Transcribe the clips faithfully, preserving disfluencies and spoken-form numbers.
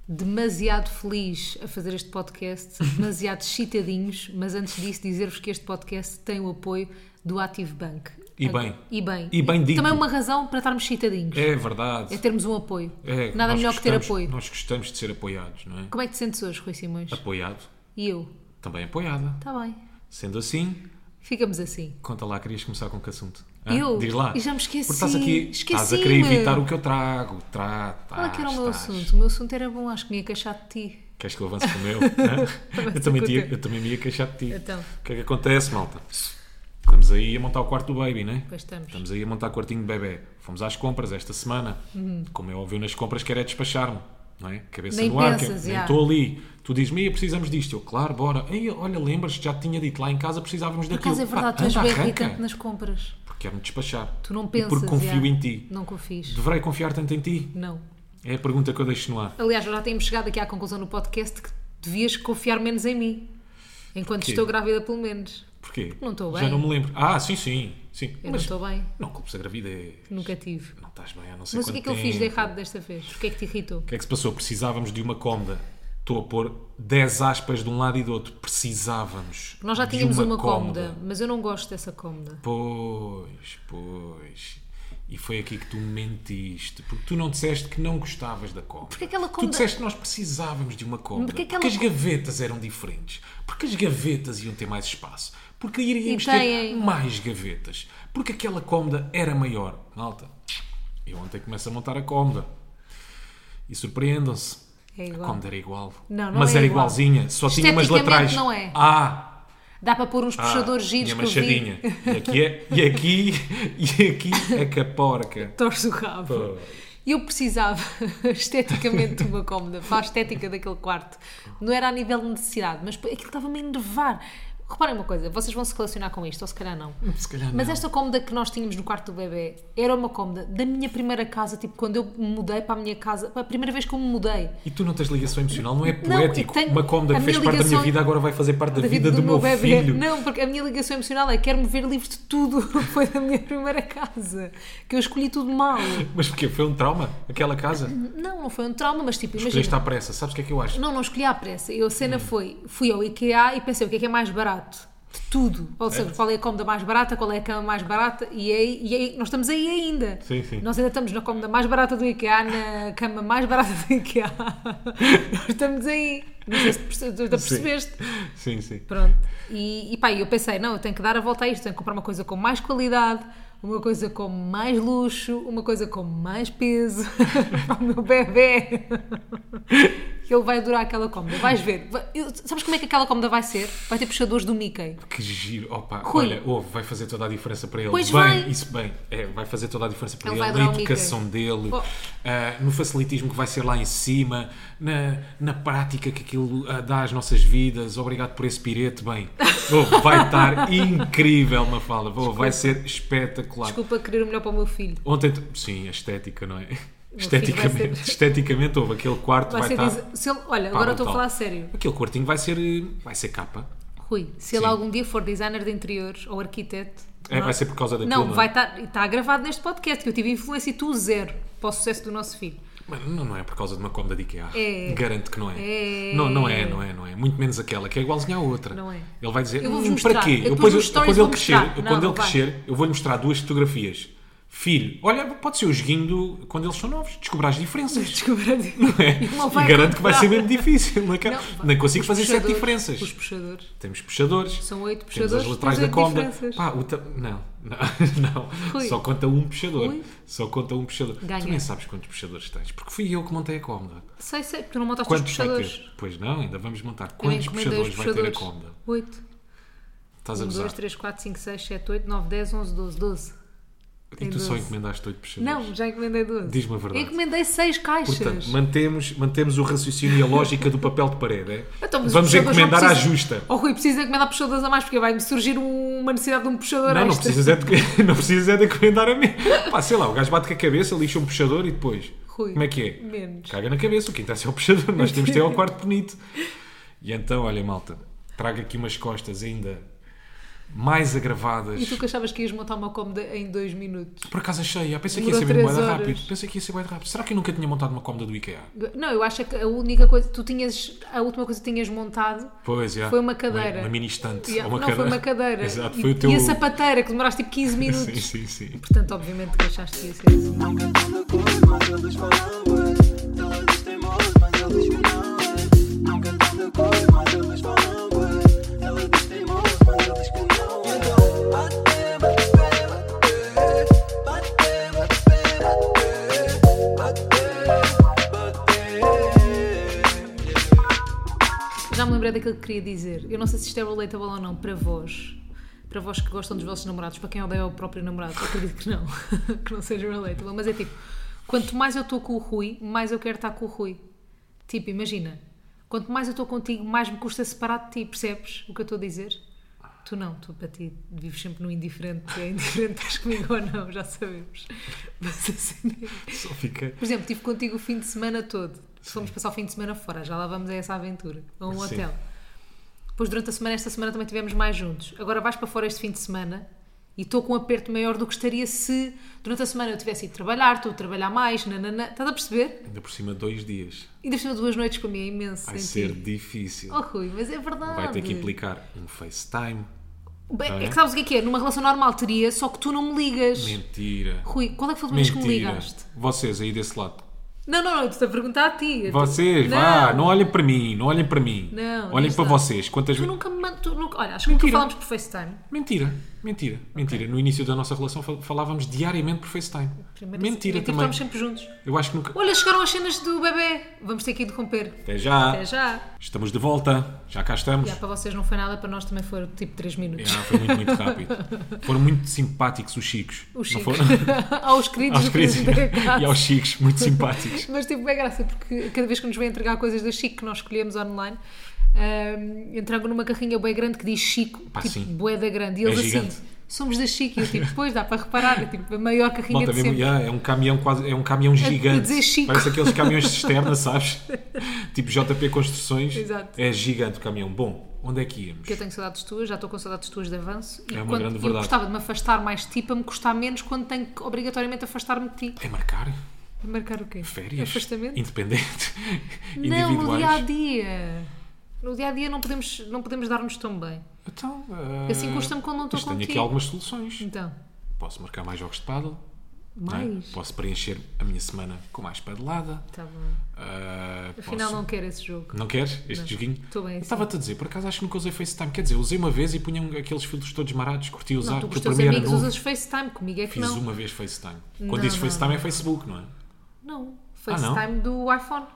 demasiado feliz a fazer este podcast, demasiado excitadinhos, mas antes disso dizer-vos que este podcast tem o apoio do Active Bank. E bem. E bem. E bem dito. Também uma razão para estarmos excitadinhos. É verdade. É termos um apoio. É, Nada melhor gostamos, que ter apoio. Nós gostamos de ser apoiados, não é? Como é que te sentes hoje, Rui Simões? Apoiado. E eu? Também apoiada. Está bem. Sendo assim, ficamos assim. conta lá, querias começar com que assunto? Hã? Eu? Diz lá. E já me esqueci. Porque estás aqui, estás a Esqueci-me. querer evitar o que eu trago. Tra, Qual é que era o meu estás. assunto? O meu assunto era bom, acho que me ia queixar de ti. Queres que eu avance com o meu? Hã? eu, também com o tinha, teu. eu também me ia queixar de ti. Então. O que é que acontece, malta? Estamos aí a montar o quarto do baby, não é? Pois estamos. Estamos aí a montar o quartinho de bebê. Fomos às compras esta semana. Uhum. Como é óbvio nas compras, quero é despachar-me. Não é? Cabeça Nem no ar, pensas, que- nem já. estou ali. Tu dizes-me, "Ia, precisamos disto." Eu, claro, bora. Ei, olha, lembras-te, já te tinha dito lá em casa, precisávamos Por daquilo. acaso é verdade, Pá, tu és anda, bem arranca. irritante nas compras. Porque quero-me despachar. Tu não E pensas. porque confio já. em ti. Não confies. Deverei confiar tanto em ti? Não. É a pergunta que eu deixo no ar. Aliás, já temos chegado aqui à conclusão no podcast que devias confiar menos em mim. Enquanto Porquê? estou grávida, pelo menos. Porquê? Não estou Já bem. não me lembro. Ah, sim, sim. sim. Eu não Mas estou bem. não culpes a gravidez. Nunca tive. Não estás bem há não sei Mas o que é quanto que eu fiz de tempo. errado desta vez? O que é que te irritou? O que é que se passou? Precisávamos de uma cómoda. Estou a pôr dez aspas de um lado e do outro. Precisávamos. Nós já de tínhamos uma, cómoda. cómoda, mas eu não gosto dessa cómoda. Pois, pois. E foi aqui que tu me mentiste. Porque tu não disseste que não gostavas da cómoda. Porque aquela Tu cómoda- disseste que nós precisávamos de uma cómoda. Porque Porque, aquela as có- gavetas eram diferentes. Porque as gavetas iam ter mais espaço. Porque iríamos E ter têm. mais gavetas. Porque aquela cómoda era maior. Malta, eu ontem começo a montar a cómoda. E surpreendam-se. É A igual. cómoda era igual. Não, não Mas é era igual. igualzinha. Só tinha umas Esteticamente laterais. não é. Ah! Dá para pôr uns Ah, puxadores giros tinha que eu vi. machadinha. E aqui é, e aqui, e aqui é que a porca. Torce o rabo. Pô. E eu precisava esteticamente de uma cómoda para a estética daquele quarto. Não era a nível de necessidade, mas aquilo estava-me a enervar. Reparem uma coisa, vocês vão se relacionar com isto, ou se calhar não. Se calhar não. Mas esta cómoda que nós tínhamos no quarto do bebê era uma cómoda da minha primeira casa, tipo quando eu me mudei para a minha casa, a primeira vez que eu me mudei. E tu não tens ligação emocional, não é Não, poético? e tenho- Uma cómoda a que fez minha parte da minha ligação- vida agora vai fazer parte da, Da vida do, meu bebê. filho. Não, porque a minha ligação emocional é quero-me ver livre de tudo. Foi da minha primeira casa. Que eu escolhi tudo mal. Mas porquê? Foi um trauma? Aquela casa? Não, não foi um trauma, mas tipo, Escolheste imagina. à pressa. Sabes o que é que eu acho? Não, não escolhi à pressa. Eu, a cena foi, fui ao IKEA e pensei o que é que é mais barato de tudo. Ou seja, qual é a cómoda mais barata, qual é a cama mais barata e aí, e aí nós estamos aí ainda. Sim, sim. Nós ainda estamos na cómoda mais barata do IKEA, na cama mais barata do IKEA. Nós estamos aí. Não sei se perce- tu percebeste. Sim, sim. Pronto. E, e pá, eu pensei, não, eu tenho que dar a volta a isto, tenho que comprar uma coisa com mais qualidade, uma coisa com mais luxo, uma coisa com mais peso para o meu bebê. Que ele vai adorar aquela cómoda. Vais ver. Vai- eu- sabes como é que aquela cómoda vai ser? Vai ter puxadores do Mickey. Que giro. Opa, Rui. olha, ouve, vai fazer toda a diferença para ele. Pois bem, vai. isso bem. É, vai fazer toda a diferença para Ele ele, vai na adorar o educação dele, Oh. ah, no facilitismo que vai ser lá em cima, na, na prática que aquilo ah, dá às nossas vidas. Obrigado por esse pirete. Bem, ouve, vai estar incrível, Mafalda. Ouve, vai ser espetacular. Desculpa querer o melhor para o meu filho. Ontem, sim, a estética, não é? filho vai Esteticamente, ser- esteticamente houve aquele quarto Vai vai, ser estar. dizer- se ele- olha, pá, agora estou a brutal. falar a sério. Aquele quartinho vai ser, vai ser capa. Rui, se ele Sim. algum dia for designer de interiores ou arquiteto. É, vai ser por causa daquilo, Não, não é? vai estar, está gravado neste podcast que eu tive influência e tu zero para o sucesso do nosso filho. Mas não, não é por causa de uma cómoda de IKEA. É. Garanto que não é. É. Não, não é, não é, não é. Muito menos aquela, que é igualzinha à outra. Não é. Ele vai dizer, Eu vou-vos "Hum, mostrar. para quê? Eu Eu depois depois, nos eu- stories quando ele vou crescer, mostrar. eu- Não, quando ele não vai. crescer, eu vou-lhe mostrar duas fotografias. Filho, olha, pode ser o joguinho do, quando eles são novos. Descobrir as diferenças. Descobrir. Não é? Ele não E vai garanto que vai ser comprar. mesmo difícil. Não, é? Não, Nem consigo os fazer sete puxadores- diferenças. Os puxadores. Temos puxadores. São oito Temos puxadores. as laterais tens da oito cómoda. diferenças. Pá, o ta- não, não, não. Rui. Só conta um puxador. Rui. Só conta um puxador. Ganha. Tu nem sabes quantos puxadores tens, porque fui eu que montei a cómoda. Sei, sei, tu não montaste os Quantos vai puxadores. ter? Pois não, ainda vamos montar. Eu Quantos encomendei os puxadores vai ter a cómoda? Oito. Estás a Um, gozar? dois, três, quatro, cinco, seis, sete, oito, nove, dez, onze, doze, doze. E tem tu só doze. encomendaste oito puxadores? Não, já encomendei doze. Diz-me a verdade. Eu encomendei seis caixas. Portanto, mantemos, mantemos o raciocínio e a lógica do papel de parede. É? Então, mas os Vamos puxadores encomendar não à precisam- justa. Oh Rui, precisa encomendar puxadores a mais porque vai-me surgir um- uma necessidade de um puxador Não, não extra. precisas, é de, não precisas é de encomendar a mim. Pá, sei lá, o gajo bate com a cabeça, lixa um puxador e depois. Rui, Como é que é? menos. Caga na cabeça, o que interessa é o puxador. Nós temos de ter o quarto bonito. E então, olha, malta, trago aqui umas costas ainda mais agravadas. E tu que achavas que ias montar uma cómoda em dois minutos? Por acaso achei, eu pensei que ia Demorou ser bem três bué da horas. rápido. Pensei que ia ser bem rápido. Será que eu nunca tinha montado uma cómoda do IKEA? Não, eu acho que a única coisa... Tu tinhas... A última coisa que tinhas montado Pois, já. foi uma cadeira. Uma, uma mini estante. Yeah, ou uma não, cadeira. foi uma cadeira. Exato, E, foi o teu... e a sapateira, que demoraste tipo quinze minutos. Sim, sim, sim. Portanto, obviamente que achaste que ia ser assim. Nunca tão de acordo, mas eles falam bué. Ela diz teimoso, mas ele diz que não é. Nunca tão de acordo, mas eles falam bué. Ela diz teimoso, mas ele diz que não é. Então, bate, bate, bate, bate, bate, bate. Já me lembrei daquilo que queria dizer. Eu não sei se isto é relatable ou não para vós. Para vós que gostam dos vossos namorados. Para quem odeia o próprio namorado. Eu acredito que não. Que não seja relatable. Mas é tipo, quanto mais eu estou com o Rui, mais eu quero estar com o Rui. Tipo, imagina. Quanto mais eu estou contigo, mais me custa separar de ti. Percebes o que eu estou a dizer? Tu não. Tu para ti vives sempre no indiferente. É indiferente estás comigo ou não. Já sabemos. Mas assim... Só fica... Por exemplo, estive contigo o fim de semana todo. Fomos passar o fim de semana fora. Já lá vamos a essa aventura. A um Sim. hotel. Depois, durante a semana, esta semana também estivemos mais juntos. Agora vais para fora este fim de semana e estou com um aperto maior do que estaria se durante a semana eu tivesse ido trabalhar, estou a trabalhar mais, nanana. Estás a perceber? Ainda por cima, dois dias. Ainda por cima duas noites para mim é imenso. Vai sentir. ser difícil. Oh, Rui, mas é verdade. Vai ter que implicar um FaceTime. Bem, não é é? que sabes o que é que é? Numa relação normal teria, só que tu não me ligas. Mentira. Rui, qual é que foi a última vez que me Mentira. ligaste? Vocês aí desse lado. Não, não, não, eu estou a perguntar a ti. Eu tô- Vocês, vá, não olhem para mim, não olhem para mim. Não, olhem diz para lá. vocês. Quantas Tu vezes. nunca me man- tu nunca... Olha, acho que nunca Mentira. falámos por FaceTime. Mentira, mentira, mentira. No início da nossa relação fal- falávamos diariamente por FaceTime. Primeiro, Mentira e, tipo, também. estamos sempre juntos. Eu acho que nunca. Olha, chegaram as cenas do bebê. Vamos ter que interromper. Até já. Até já. Estamos de volta. Já cá estamos. Já, para vocês não foi nada, para nós também foram tipo três minutos. Já, foi muito, muito rápido. Foram muito simpáticos os chicos. Os Não chicos. foram? Aos queridos Aos do queridos Presidente da Casa. e aos chicos, muito simpáticos. Mas tipo, é graça, porque cada vez que nos vem entregar coisas da Chico que nós escolhemos online, um, entregam numa carrinha bué grande que diz Chico, Pá, tipo, sim. bué da grande. E eles É assim, gigante. somos da Chico. E eu tipo, pois dá para reparar, é tipo a maior carrinha Malta, de mesmo, sempre. já, é um caminhão quase, é um caminhão gigante. dizer Chico. Parece aqueles caminhões de cisterna, sabes? Tipo J P Construções. Exato. É gigante o caminhão. Bom, onde é que íamos? Porque eu tenho saudades tuas, já estou com saudades tuas de avanço. E É uma quando grande eu verdade. gostava de me afastar mais de ti para me custar menos quando tenho que obrigatoriamente afastar-me de ti. É marcar? Marcar o quê? Férias? Afastamento? Independente? Não, no Individuais? dia a dia. No dia a dia não podemos, não podemos dar-nos tão bem. Então, Assim custa-me quando não estou mas tenho contigo. aqui algumas soluções. Então, Posso marcar mais jogos de pádel. não é? mais? Posso preencher a minha semana com mais padelada. Tá bom. Ah, Afinal, posso- não quero esse jogo. Não queres este Não. joguinho? Estou bem Eu assim. estava-te a dizer, por acaso acho que nunca usei FaceTime. Quer dizer, usei uma vez e punha aqueles filtros todos marados, curti usar. Não, tu com que os para teus mim era amigos novo. usas FaceTime, comigo é que Fiz não. uma vez FaceTime. Quando Não, dizes não, FaceTime não. é Facebook, não é? Não, Ah, não? FaceTime do iPhone.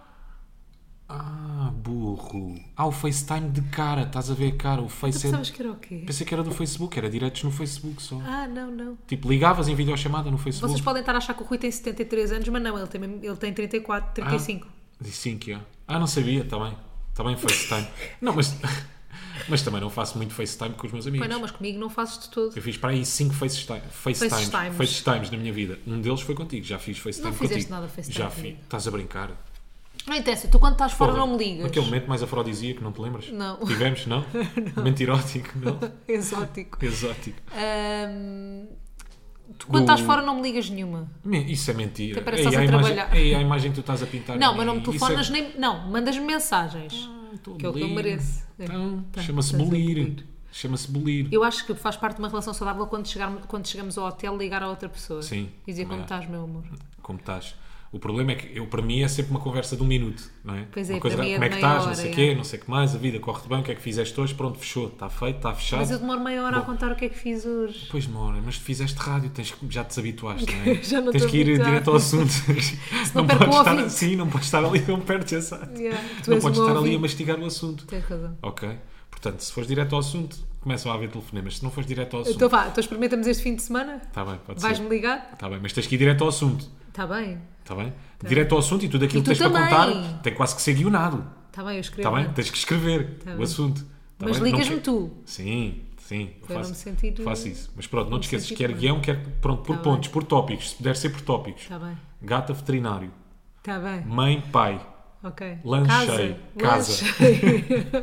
Ah, burro. Ah, o FaceTime de cara, estás a ver a cara. O Tu Face é... pensavas que era o quê? Pensei que era do Facebook, era diretos no Facebook só. Ah, não, não. Tipo, ligavas em videochamada no Facebook. Vocês podem estar a achar que o Rui tem setenta e três anos, mas não, ele tem, ele tem trinta e quatro, trinta e cinco. Disse sim que é. Ah, não sabia, está bem. Está bem FaceTime. Não, mas, mas também não faço muito FaceTime com os meus amigos. Pois não, mas comigo não fazes de todo. Eu fiz para aí cinco FaceTime, FaceTimes, FaceTimes. FaceTimes na minha vida. Um deles foi contigo, já fiz FaceTime Não fizeste contigo. nada FaceTime Já comigo. fiz. Estás a brincar? Não interessa, tu quando estás fora Porra, não me ligas. Naquele momento mais afrodisíaco, não te lembras? Não. Tivemos, não? Mentirótico, não? Exótico. Exótico. Ahm, Tu quando Do- estás fora não me ligas nenhuma. Me- Isso é mentira. Até parece Ei, que a, estás a imagem, trabalhar. ei, a imagem que tu estás a pintar. Não, a mas não me mim, isso telefonas é- nem. Não, mandas-me mensagens. Ah, estou a Que é o que eu bolir. mereço. É. Então, Tá, chama-se estás a bolir. bolir. Chama-se bolir. Eu acho que faz parte de uma relação saudável quando, chegar, quando chegamos ao hotel ligar a outra pessoa. Sim, E dizer como também estás, meu amor. Como estás? O problema é que eu, para mim é sempre uma conversa de um minuto, não é? Pois é, uma para mim é como é de que meia estás, não hora, sei o é. quê, não sei o que mais, a vida corre-te bem, o que é que fizeste hoje, pronto, fechou, está feito, está fechado. Mas eu demoro meia hora a Bom. contar o que é que fiz hoje. Pois demora, mas fizeste rádio, tens, que- já te desabituaste, não é? Já não tens estou que ir habituada. direto ao assunto. não perco podes o estar ouvinte. assim, não podes estar ali, não perdes essa. Yeah, tu Não és podes o meu estar ali a ouvinte. mastigar o assunto. Tens razão. Ok? Portanto, se fores direto ao assunto, começam a haver telefonemas. Se não fores direto ao assunto, Então vá, então experimentamos este fim de semana? está bem, pode Vais-me ser. ligar? Está bem, mas tens que ir direto ao assunto. Está bem. Está bem? Direto ao assunto e tudo aquilo E que tu tens para também. contar tem quase que ser guionado. Está bem, eu escrevo. Está bem? antes. Tens que escrever Tá o bem. assunto. Tá Mas bem? Não ligas-me que- tu. Sim, sim. eu Para eu faço, não me sentir- faço isso. Mas pronto, não não te me esqueças, sentir quer bem. guião, quer pronto, por Tá pontos, bem. por tópicos. Se puder ser por tópicos. Está bem. Gata veterinário. Está bem. Mãe, pai. Ok. Lanchei. Casa. Lanchei.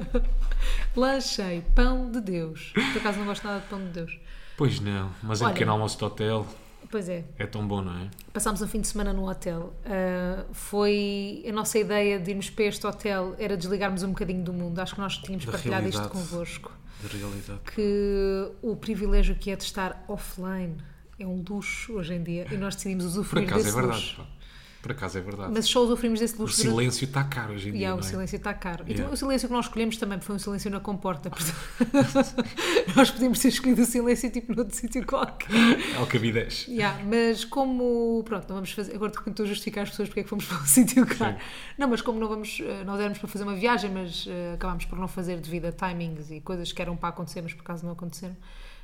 Lanchei. Pão de Deus. Por acaso não gosto nada de pão de Deus. Pois não, mas em Olha. pequeno almoço de hotel Pois é. é tão bom, não é? Passámos um fim de semana no hotel. Ah, foi a nossa ideia de irmos para este hotel era desligarmos um bocadinho do mundo. Acho que nós tínhamos Da partilhado isto realidade. convosco. De realidade. Que o privilégio que é de estar offline é um luxo hoje em dia e nós decidimos Por usufruir acaso é desse verdade. luxo. Pá. Por acaso é verdade. Mas só usufruímos desse O luxo durante... silêncio está caro hoje em E dia, há, não o é? silêncio está caro. E Yeah. também o silêncio que nós escolhemos também foi um silêncio na comporta. Portanto, nós podíamos ter escolhido o silêncio tipo noutro sítio qualquer. Alcabides. Yeah, mas como, pronto, não vamos fazer, agora de repente estou a justificar as pessoas porque é que fomos para um sítio caro. Não, mas como não vamos, eh, nós éramos para fazer uma viagem, mas eh, acabámos por não fazer devido a timings e coisas que eram para acontecer, mas por acaso não aconteceram.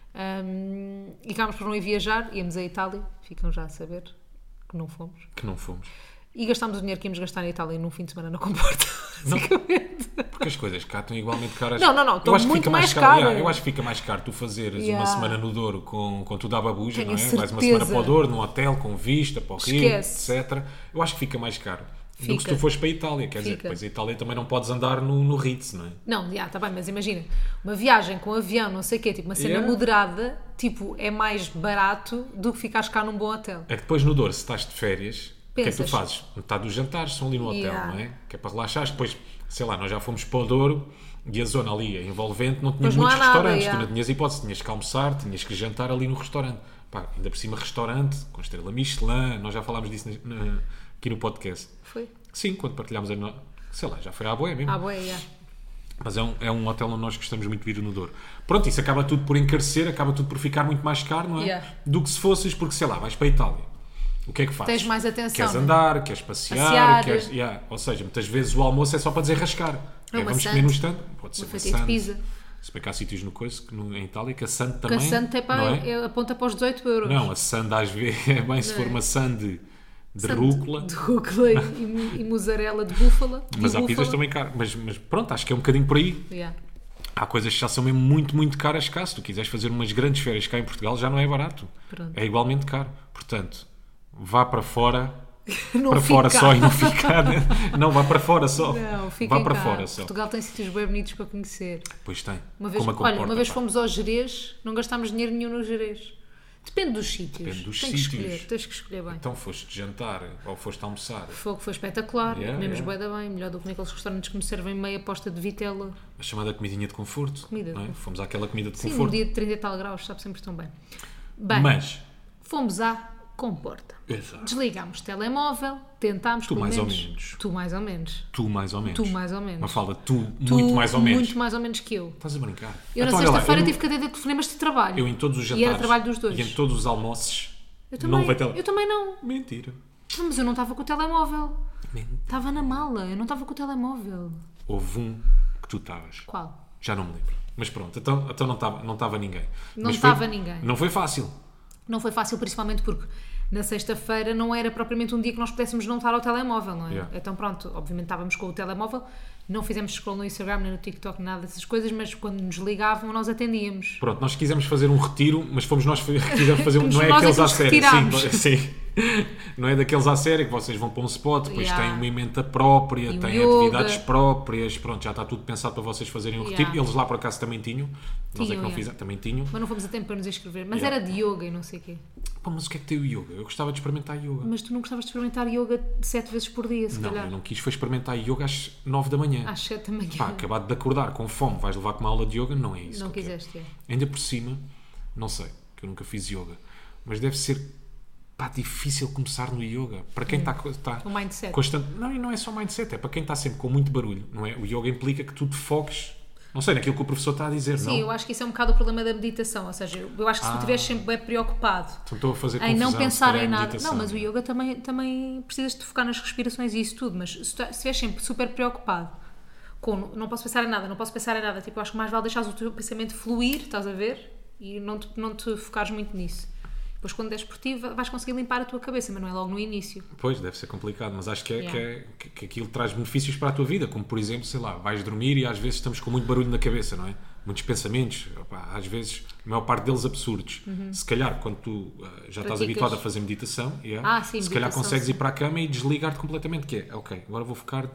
Ahm, e acabámos por não ir viajar, íamos à Itália, ficam já a saber que não fomos. Que não fomos. E gastámos o dinheiro que íamos gastar na Itália num fim de semana na comporta, Não. basicamente. Porque as coisas cá estão igualmente caras. Não, não, não, Eu estão acho que muito fica mais caro. caras. yeah, eu acho que fica mais caro tu fazeres Yeah. uma semana no Douro com, com tudo à babuja, Tenho não é? Vais uma certeza. semana para o Douro, num hotel, com vista, para o Rio, Esquece. etcétera. Eu acho que fica mais caro. Do que se Fica. tu fores para a Itália. Quer dizer, Fica. depois a Itália também não podes andar no, no Ritz, não é? Não, já, está bem, mas imagina, uma viagem com avião, não sei o quê, tipo uma cena Yeah. moderada, tipo, é mais barato do que ficares cá num bom hotel. É que depois no Douro, se estás de férias, o que é que tu Pensas. fazes? Metade dos jantares são ali no hotel, Yeah. não é? Que é para relaxar. Depois, sei lá, nós já fomos para o Douro e a zona ali envolvente não tinha Pois não muitos há nada, restaurantes. yeah. Tu não tinhas hipótese, tinhas que almoçar, tinhas que jantar ali no restaurante. Pá, ainda por cima restaurante, com estrela Michelin, nós já falámos disso na- na- aqui no podcast. Foi? Sim, quando partilhámos a no... sei lá, já foi à boia mesmo. Ah, boa, já. Mas é um, é um hotel onde nós gostamos muito de ir no Douro. Pronto, isso acaba tudo por encarecer, acaba tudo por ficar muito mais caro, não é? Yeah. Do que se fosses, porque sei lá, vais para a Itália. O que é que fazes? Tens mais atenção, Queres não é? andar, queres passear, Passear. queres... yeah. Ou seja, muitas vezes o almoço é só para desarrascar. É É, uma vamos sand. comer no stand, pode ser Uma uma fatia de sand. pizza. Se bem que há sítios no coisa, que no, em Itália, que a sand Porque também... a Santa é para, não é? é- aponta para os dezoito euros. Não, a sand às vezes é bem se Não for é? uma sand de, de Santa rúcula. De rúcula e, e, e mussarela de búfala. Mas de há búfala. pizzas também caras. Mas, mas pronto, acho que é um bocadinho por aí. Yeah. Há coisas que já são mesmo muito, muito caras cá. Se tu quiseres fazer umas grandes férias cá em Portugal, já não é barato. Pronto. É igualmente caro. Portanto, vá para fora, Não para fica. fora só e não ficar. Não, vá para fora só. Não, fica vá para cá. fora só. Portugal tem sítios bem bonitos para conhecer. Pois tem. Uma vez, Como a olha, comporta, uma vez pá. fomos ao Gerês, não gastámos dinheiro nenhum no Gerês. Depende dos sítios. Depende dos Tens que sítios. escolher, tens que escolher bem. Então foste jantar ou foste almoçar. Fogo foi espetacular, Yeah, comemos yeah. bué da bem, melhor do que naqueles restaurantes que me servem meia posta de vitela. A chamada comidinha de conforto. Comida de não é? conforto. Fomos àquela comida de Sim, um conforto. dia de trinta e tal graus, sabe sempre tão bem. Bem, Mas, fomos à comporta. exato. Desligámos o telemóvel, tentámos Tu pelo mais ou menos. menos. Tu mais ou menos. Tu mais ou menos. Tu mais ou menos. Mafalda, tu, Tu muito mais ou menos. Muito mais ou menos que eu. Estás a brincar? Eu Então, na olha lá, sexta-feira eu- tive que atender telefonemas de trabalho. Eu em todos os E jantares era trabalho dos dois. e em todos os almoços Eu também, não vai tele... eu também não. Mentira. Ah, mas eu não estava com o telemóvel. Mentira. Estava na mala, eu não estava com o telemóvel. Houve um que tu estavas. Qual? Já não me lembro. Mas pronto, então, então não estava não estava ninguém. Não Mas foi- estava ninguém. Não foi fácil. Não foi fácil, principalmente porque na sexta-feira não era propriamente um dia que nós pudéssemos não estar ao telemóvel, não é? Yeah. Então pronto, obviamente estávamos com o telemóvel, não fizemos scroll no Instagram, nem no TikTok, nem nada dessas coisas, mas quando nos ligavam nós atendíamos. Pronto, nós quisemos fazer um retiro, mas fomos nós que quisemos fazer um. Fomos Não é nós é aqueles que à nos série. retirámos. Sim, sim. Não é daqueles à série que vocês vão para um spot, depois Yeah. têm uma emenda própria, E o têm yoga. atividades próprias, pronto, já está tudo pensado para vocês fazerem um Yeah. retiro. Eles lá por acaso também tinham. Nós é Tinham, que não yeah. fizemos, também tinham. Mas não fomos a tempo para nos inscrever. Mas Yeah. era de yoga e não sei o quê. Pá, mas o que é que tem o yoga? Eu gostava de experimentar yoga. Mas tu não gostavas de experimentar yoga sete vezes por dia, se Não, calhar. eu não quis foi experimentar yoga às nove da manhã. Às sete da manhã. Pá, acabado de acordar com fome, vais levar com uma aula de yoga? Não é isso. Não que eu quero. quiseste, é. Ainda por cima, não sei, que eu nunca fiz yoga, mas deve ser pá, difícil começar no yoga. Para quem está está O mindset. constante. Não, e não é só mindset, é para quem está sempre com muito barulho, não é? O yoga implica que tu te foques, não sei, naquilo que o professor está a dizer, Sim, não? eu acho que isso é um bocado o problema da meditação. Ou seja, eu acho que se tu Ah. estiveres sempre bem preocupado Então estou a fazer em confusão, não se pensar calhar, em é nada. meditação. Não, mas o yoga também, também precisas de focar nas respirações e isso tudo. Mas se tu se estiveres sempre super preocupado com não posso pensar em nada, não posso pensar em nada, tipo, eu acho que mais vale deixares o teu pensamento fluir, estás a ver? E não te, não te focares muito nisso. Depois, quando és por ti, vais conseguir limpar a tua cabeça, mas não é logo no início. Pois, deve ser complicado, mas acho que, é, Yeah. que, é, que, que aquilo traz benefícios para a tua vida, como por exemplo, sei lá, vais dormir e às vezes estamos com muito barulho na cabeça, não é? Muitos pensamentos, opá, às vezes, a maior parte deles absurdos. Se calhar, quando tu uh, já estás Praticas. habituado a fazer meditação, yeah, Ah, sim, se calhar meditação, consegues sim. ir para a cama e desligar-te completamente, que é, ok, agora vou focar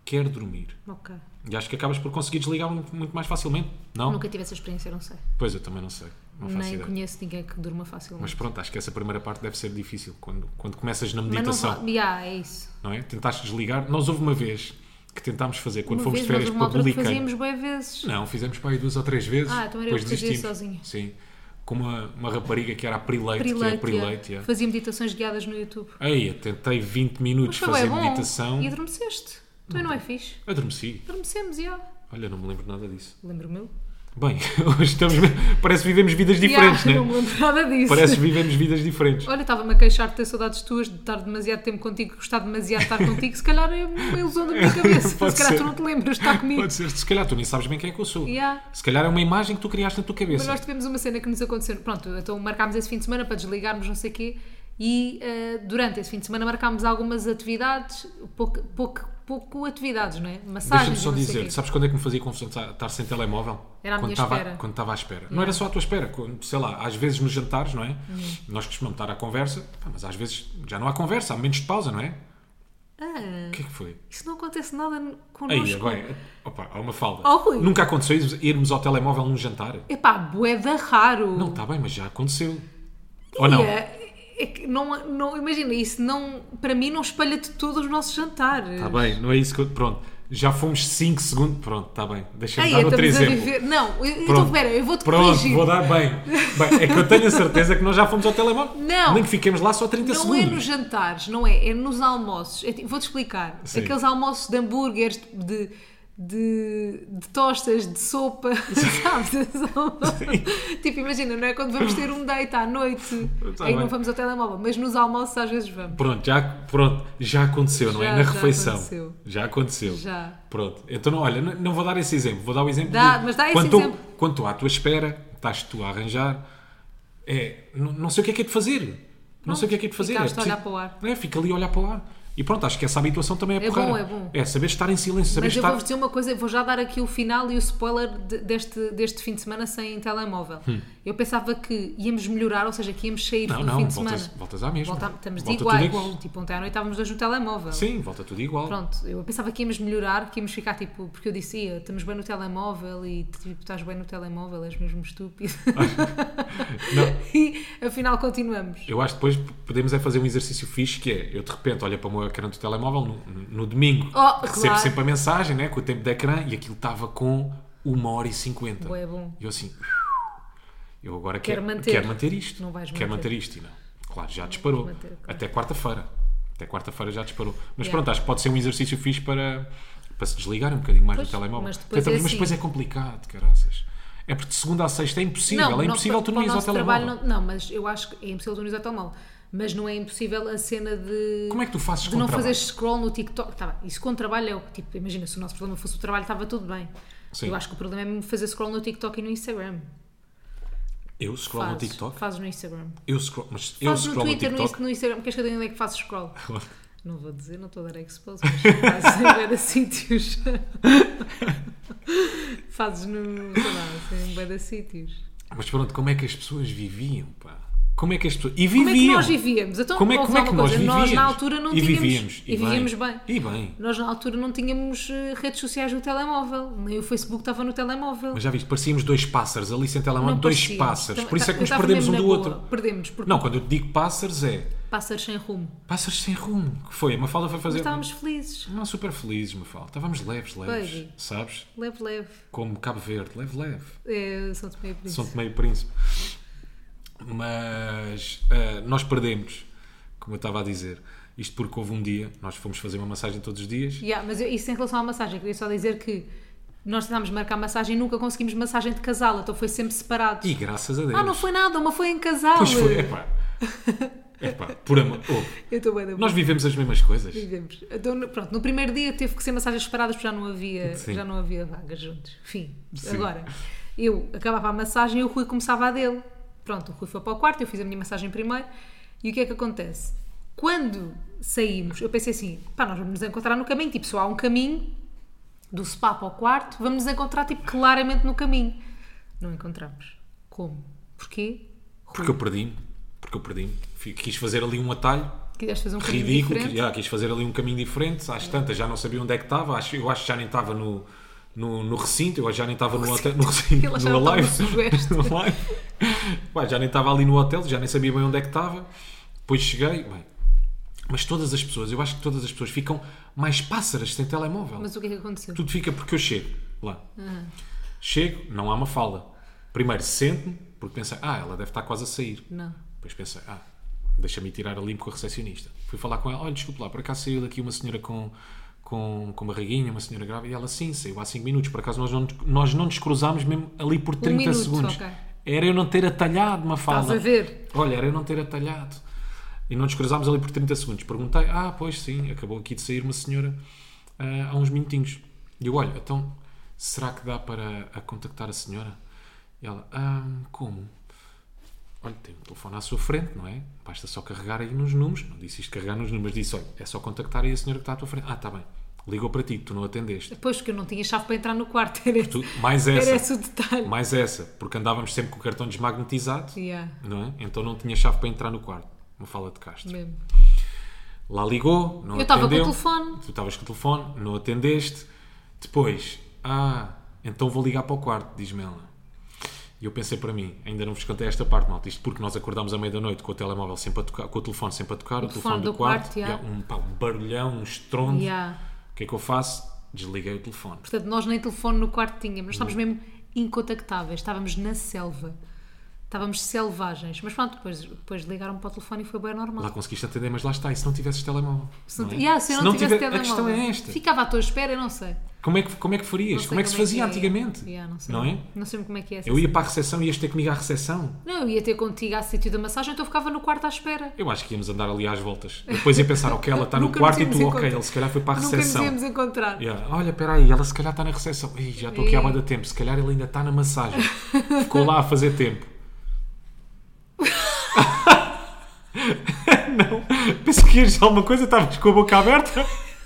quero dormir. Ok. E acho que acabas por conseguir desligar muito, muito mais facilmente. Não? Nunca tive essa experiência, não sei. Pois, eu também não sei. Não faço Nem ideia. conheço ninguém que durma facilmente. Mas pronto, acho que essa primeira parte deve ser difícil. Quando, quando começas na Mas não meditação, vale- Yeah, é isso. não é? Tentaste desligar. Nós houve uma vez que tentámos fazer, quando Uma fomos vez, de férias mas uma para altura que Bulicane. fazíamos bem vezes. Não, fizemos para aí duas ou três vezes. Ah, então era depois eu que fazia desistimos. sozinha. Sim. Com uma, uma rapariga que era a Pre-Late, que é a Pre-late, Pre-Late. yeah. yeah. Fazia meditações guiadas no YouTube. Aí, eu tentei vinte minutos Mas foi fazer bem bom. meditação. E adormeceste. Tu não é fixe? Adormeci. Adormecemos, já. Olha, não me lembro nada disso. Lembro-me eu. Bem, hoje estamos. Parece que vivemos vidas diferentes, Yeah, não não é? me lembro nada disso. Parece que vivemos vidas diferentes. Olha, estava-me a queixar de ter saudades tuas, de estar demasiado tempo contigo, gostar demasiado de estar contigo. Se calhar é uma ilusão da minha cabeça. Pode Se calhar ser. tu não te lembras de estar comigo. Pode ser, se calhar tu nem sabes bem quem é que eu sou. Yeah. Se calhar é uma imagem que tu criaste na tua Mas cabeça. nós tivemos uma cena que nos aconteceu. Pronto, então marcámos esse fim de semana para desligarmos não sei o quê e eh, durante esse fim de semana marcámos algumas atividades, pouco, pouco, pouco atividades, não é? Massagens Deixa-me e só não sei o dizer, quê. sabes quando é que me fazia confusão estar estar sem telemóvel? Era à quando minha estava, espera. Quando estava à espera. Não era só à tua espera, quando, sei lá, às vezes nos jantares, não é? Uhum. Nós costumamos estar à conversa, pá, mas às vezes já não há conversa, há momentos de pausa, não é? Ah, O que é que foi? isso não acontece nada Aí, connosco. bem, opa, há uma falda. Oh, Rui. Nunca aconteceu irmos- irmos ao telemóvel num jantar? Epá, bué da raro. Não, está bem, mas já aconteceu. Ou não? É, é que não, não, imagina, isso não, para mim não espalha-te todo os nossos jantares. Está bem, não é isso que eu... Pronto, já fomos cinco segundos. Pronto, está bem. Deixa-me Aí, dar outro estamos a exemplo. viver. Não, eu- então, Pronto. espera, eu vou-te Pronto, corrigir. vou dar bem. Bem, é que eu tenho a certeza que nós já fomos ao telemóvel. Não. Nem que fiquemos lá só trinta Não segundos. é nos jantares, não é, é nos almoços. É tipo- vou-te explicar. Sim. Aqueles almoços de hambúrgueres, de, de, de tostas, de sopa, sabes? Esses almoços. Tipo, imagina, não é quando vamos ter um date à noite, Tá aí bem. não vamos ao telemóvel, mas nos almoços às vezes vamos. Pronto, já, pronto, já aconteceu, não é? Já, Na já refeição. aconteceu. Já aconteceu. Já. Pronto. Então, não, olha, não, não vou dar esse exemplo. Vou dar o exemplo Dá, de... mas dá esse quando estou- exemplo. Quando estou à tua espera, estás tu a arranjar, é, não, não sei o que é que é de fazer. Não sei o que é que é de fazer. ficaste é a olhar preciso- para o ar. É, fica ali a olhar para o ar. E pronto, acho que essa habituação também é É porreira. bom, é bom. É saber estar em silêncio, saber Mas eu estar... vou-vos dizer uma coisa, vou já dar aqui o final e o spoiler de- deste, deste fim de semana sem telemóvel. Eu pensava que íamos melhorar, ou seja, que íamos sair Hum. Não, no não, fim de voltas, semana. voltas à mesma. Volta- estamos de Volta iguais. tudo igual. Tipo, ontem à noite estávamos dois no telemóvel. Sim, volta tudo igual. Pronto, eu pensava que íamos melhorar, que íamos ficar tipo, porque eu disse, "Ia, estamos bem no telemóvel e tipo, estás bem no telemóvel, és mesmo estúpido." Não. E afinal continuamos. Eu acho que depois podemos é fazer um exercício fixe que é, eu de repente olho para o meu ecrã do telemóvel no, no domingo, Oh, recebo claro. sempre a mensagem, né, com o tempo de ecrã e aquilo estava com uma hora e cinquenta. Bué bom. E eu assim, eu agora Quero quero, manter. quero manter isto. Não vais Quero manter. manter isto e não. Claro, já disparou. manter, claro. Até quarta-feira. Até quarta-feira já disparou. Mas Yeah. pronto, acho que pode ser um exercício fixe para, para se desligar um bocadinho mais Pois, do telemóvel. mas depois Tentamos, é mas assim. depois é complicado, caraças. É porque de segunda a sexta é impossível. é impossível tu não para o ires ao nosso telemóvel. trabalho não, não, mas eu acho que é impossível tu não ires ao telemóvel. Mas não é impossível a cena de. Como é que tu fazes de com não trabalho? fazer scroll no TikTok? Tá bem, isso com o trabalho é o que, tipo, imagina, se o nosso problema fosse o trabalho, estava tudo bem. Sim. Eu acho que o problema é mesmo fazer scroll no TikTok e no Instagram. Eu scroll no Fazes, TikTok? Fazes no Instagram. Eu scroll, mas eu Fazes no scroll no Twitter, no, TikTok. Insta- no Instagram. Queres que eu diga onde é que fazes scroll? Não vou dizer, não estou a dar expose, mas fazes em bué de sítios. Fazes no, sei lá, assim, em bué de sítios. Mas pronto, como é que as pessoas viviam, pá? Como é que as pessoas... E Como é que viviam! nós vivíamos? Então, Como é, vou como é falar que uma nós coisa, vivíamos? Nós na altura não e tínhamos... vivíamos. E vivíamos bem. E bem. Nós na altura não tínhamos eh, redes sociais no telemóvel. Nem o Facebook estava no telemóvel. Mas já viste, parecíamos dois pássaros ali sem telemóvel, Não dois parecíamos. pássaros. Também- Por isso é que eu nos estava perdemos um mesmo do na outro. boa. Perdemos, porque Não, quando eu te digo pássaros é pássaros sem rumo. pássaros sem rumo. Que foi? A Mafalda foi fazer... Mas estávamos felizes. Não, super felizes, Mafalda. Estávamos leves, leves. Baby. Sabes? Leve, leve. Como Cabo Verde. Leve, leve. É, São Tomé e Príncipe. São Tomé e Príncipe. Mas ah, nós perdemos, como eu estava a dizer. Isto porque houve um dia, nós fomos fazer uma massagem todos os dias. Yeah, mas eu- isso em relação à massagem, queria só dizer que nós tentámos marcar massagem e nunca conseguimos massagem de casal, então foi sempre separados. E graças a Deus. Ah, não foi nada, uma foi em casal. Pois foi, epá. Epá, por amor. Oh, Eu estou bem da boa. nós vivemos as mesmas coisas. Vivemos. Então, no- pronto, no primeiro dia teve que ser massagens separadas porque já não havia, Sim. já não havia vagas juntos. Fim. Sim. Agora, eu acabava a massagem e o Rui começava a dele. Pronto, o Rui foi para o quarto, eu fiz a minha massagem primeiro. E o que é que acontece? Quando saímos, eu pensei assim, pá, nós vamos nos encontrar no caminho. Tipo, só há um caminho do spa para o quarto, vamos nos encontrar, tipo, claramente no caminho. Não encontramos. Como? Porquê? Rui. Porque eu perdi-me. Porque eu perdi-me. Fui- Quis fazer ali um atalho Quiseste fazer um caminho ridículo, diferente. que, já, quis fazer ali um caminho diferente, às tantas já não sabia onde é que estava, acho, eu acho que já nem estava no, no, no recinto, eu já nem estava no hotel, no recinto, Ele já no não estava Alive, no Sudoeste. no Alive. Pá, já nem estava ali no hotel, já nem sabia bem onde é que estava, depois cheguei, bem, mas todas as pessoas, eu acho que todas as pessoas ficam mais pássaras sem telemóvel. Mas o que é que aconteceu? Tudo fica porque eu chego lá. Chego, não há uma fala. Primeiro sento-me, porque pensei, ah, ela deve estar quase a sair. Não. Depois pensei, ah, deixa-me tirar a limpo com a recepcionista. Fui falar com ela, olha, desculpe lá, por acaso saiu daqui uma senhora com, com, com barriguinha, uma senhora grávida, e ela sim, saiu há cinco minutos. Por acaso nós não, nós não nos cruzámos mesmo ali por trinta minuto, segundos. ok. Era eu não ter atalhado uma fala. Estás a ver? Olha, era eu não ter atalhado. E não nos cruzámos ali por trinta segundos. Perguntei, ah, pois sim, acabou aqui de sair uma senhora ah, há uns minutinhos. E eu, olha, então, será que dá para a contactar a senhora? E ela, ah, como? Olha, tem um telefone à sua frente, não é? Basta só carregar aí nos números. Não disse isto, carregar nos números. Disse, olha, é só contactar aí a senhora que está à tua frente. Ah, está bem. Ligou para ti, tu não atendeste. Depois, porque eu não tinha chave para entrar no quarto. Era, Tu, mais era essa. esse o detalhe. Mais essa. Porque andávamos sempre com o cartão desmagnetizado. Yeah, Não é? Então não tinha chave para entrar no quarto. Uma fala de Castro. mesmo. Lá ligou, não Eu estava com o atendeu. telefone. Tu estavas com o telefone, não atendeste. Depois, ah, então vou ligar para o quarto, diz-me ela. E eu pensei para mim, ainda não vos contei esta parte, malta, isto porque nós acordámos à meia da noite com o telemóvel sempre a tocar, com o telefone sempre a tocar, o, telefone do, do quarto, quarto, yeah. e há um, pá, um barulhão, um estrondo. Yeah. O que é que eu faço? Desliguei o telefone. Portanto, nós nem telefone no quarto tínhamos. Nós estávamos Hum. mesmo incontactáveis. Estávamos na selva. Estávamos selvagens. Mas pronto, depois, depois ligaram para o telefone e foi bem normal. Lá conseguiste atender, mas lá está, e se não tivesses telemóvel? Se não, não é? yeah, se eu Se não, não tivesse tiver- a telemóvel, questão é esta. ficava à tua espera, eu não sei. Como é que, como é que farias? Não sei Como é que se fazia é. antigamente? Yeah, não, sei. Não é? Não sei como é que é essa Eu ia cena. para a recepção e ias ter comigo à recepção. Não, eu ia ter contigo à sítio da massagem, então eu ficava no quarto à espera. Eu acho que íamos andar ali às voltas. Eu depois ia pensar, ok, ela está no Nunca quarto nos e tu, íamos ok, encontrar. ele se calhar foi para a Nunca recepção. nos íamos encontrar. Yeah. Olha, espera aí, ela se calhar está na recepção. Ih, já estou aqui há Ih. muito de tempo. Se calhar ele ainda está na massagem. Ficou lá a fazer tempo. Não, pensei que ias dizer alguma coisa, estavas com a boca aberta.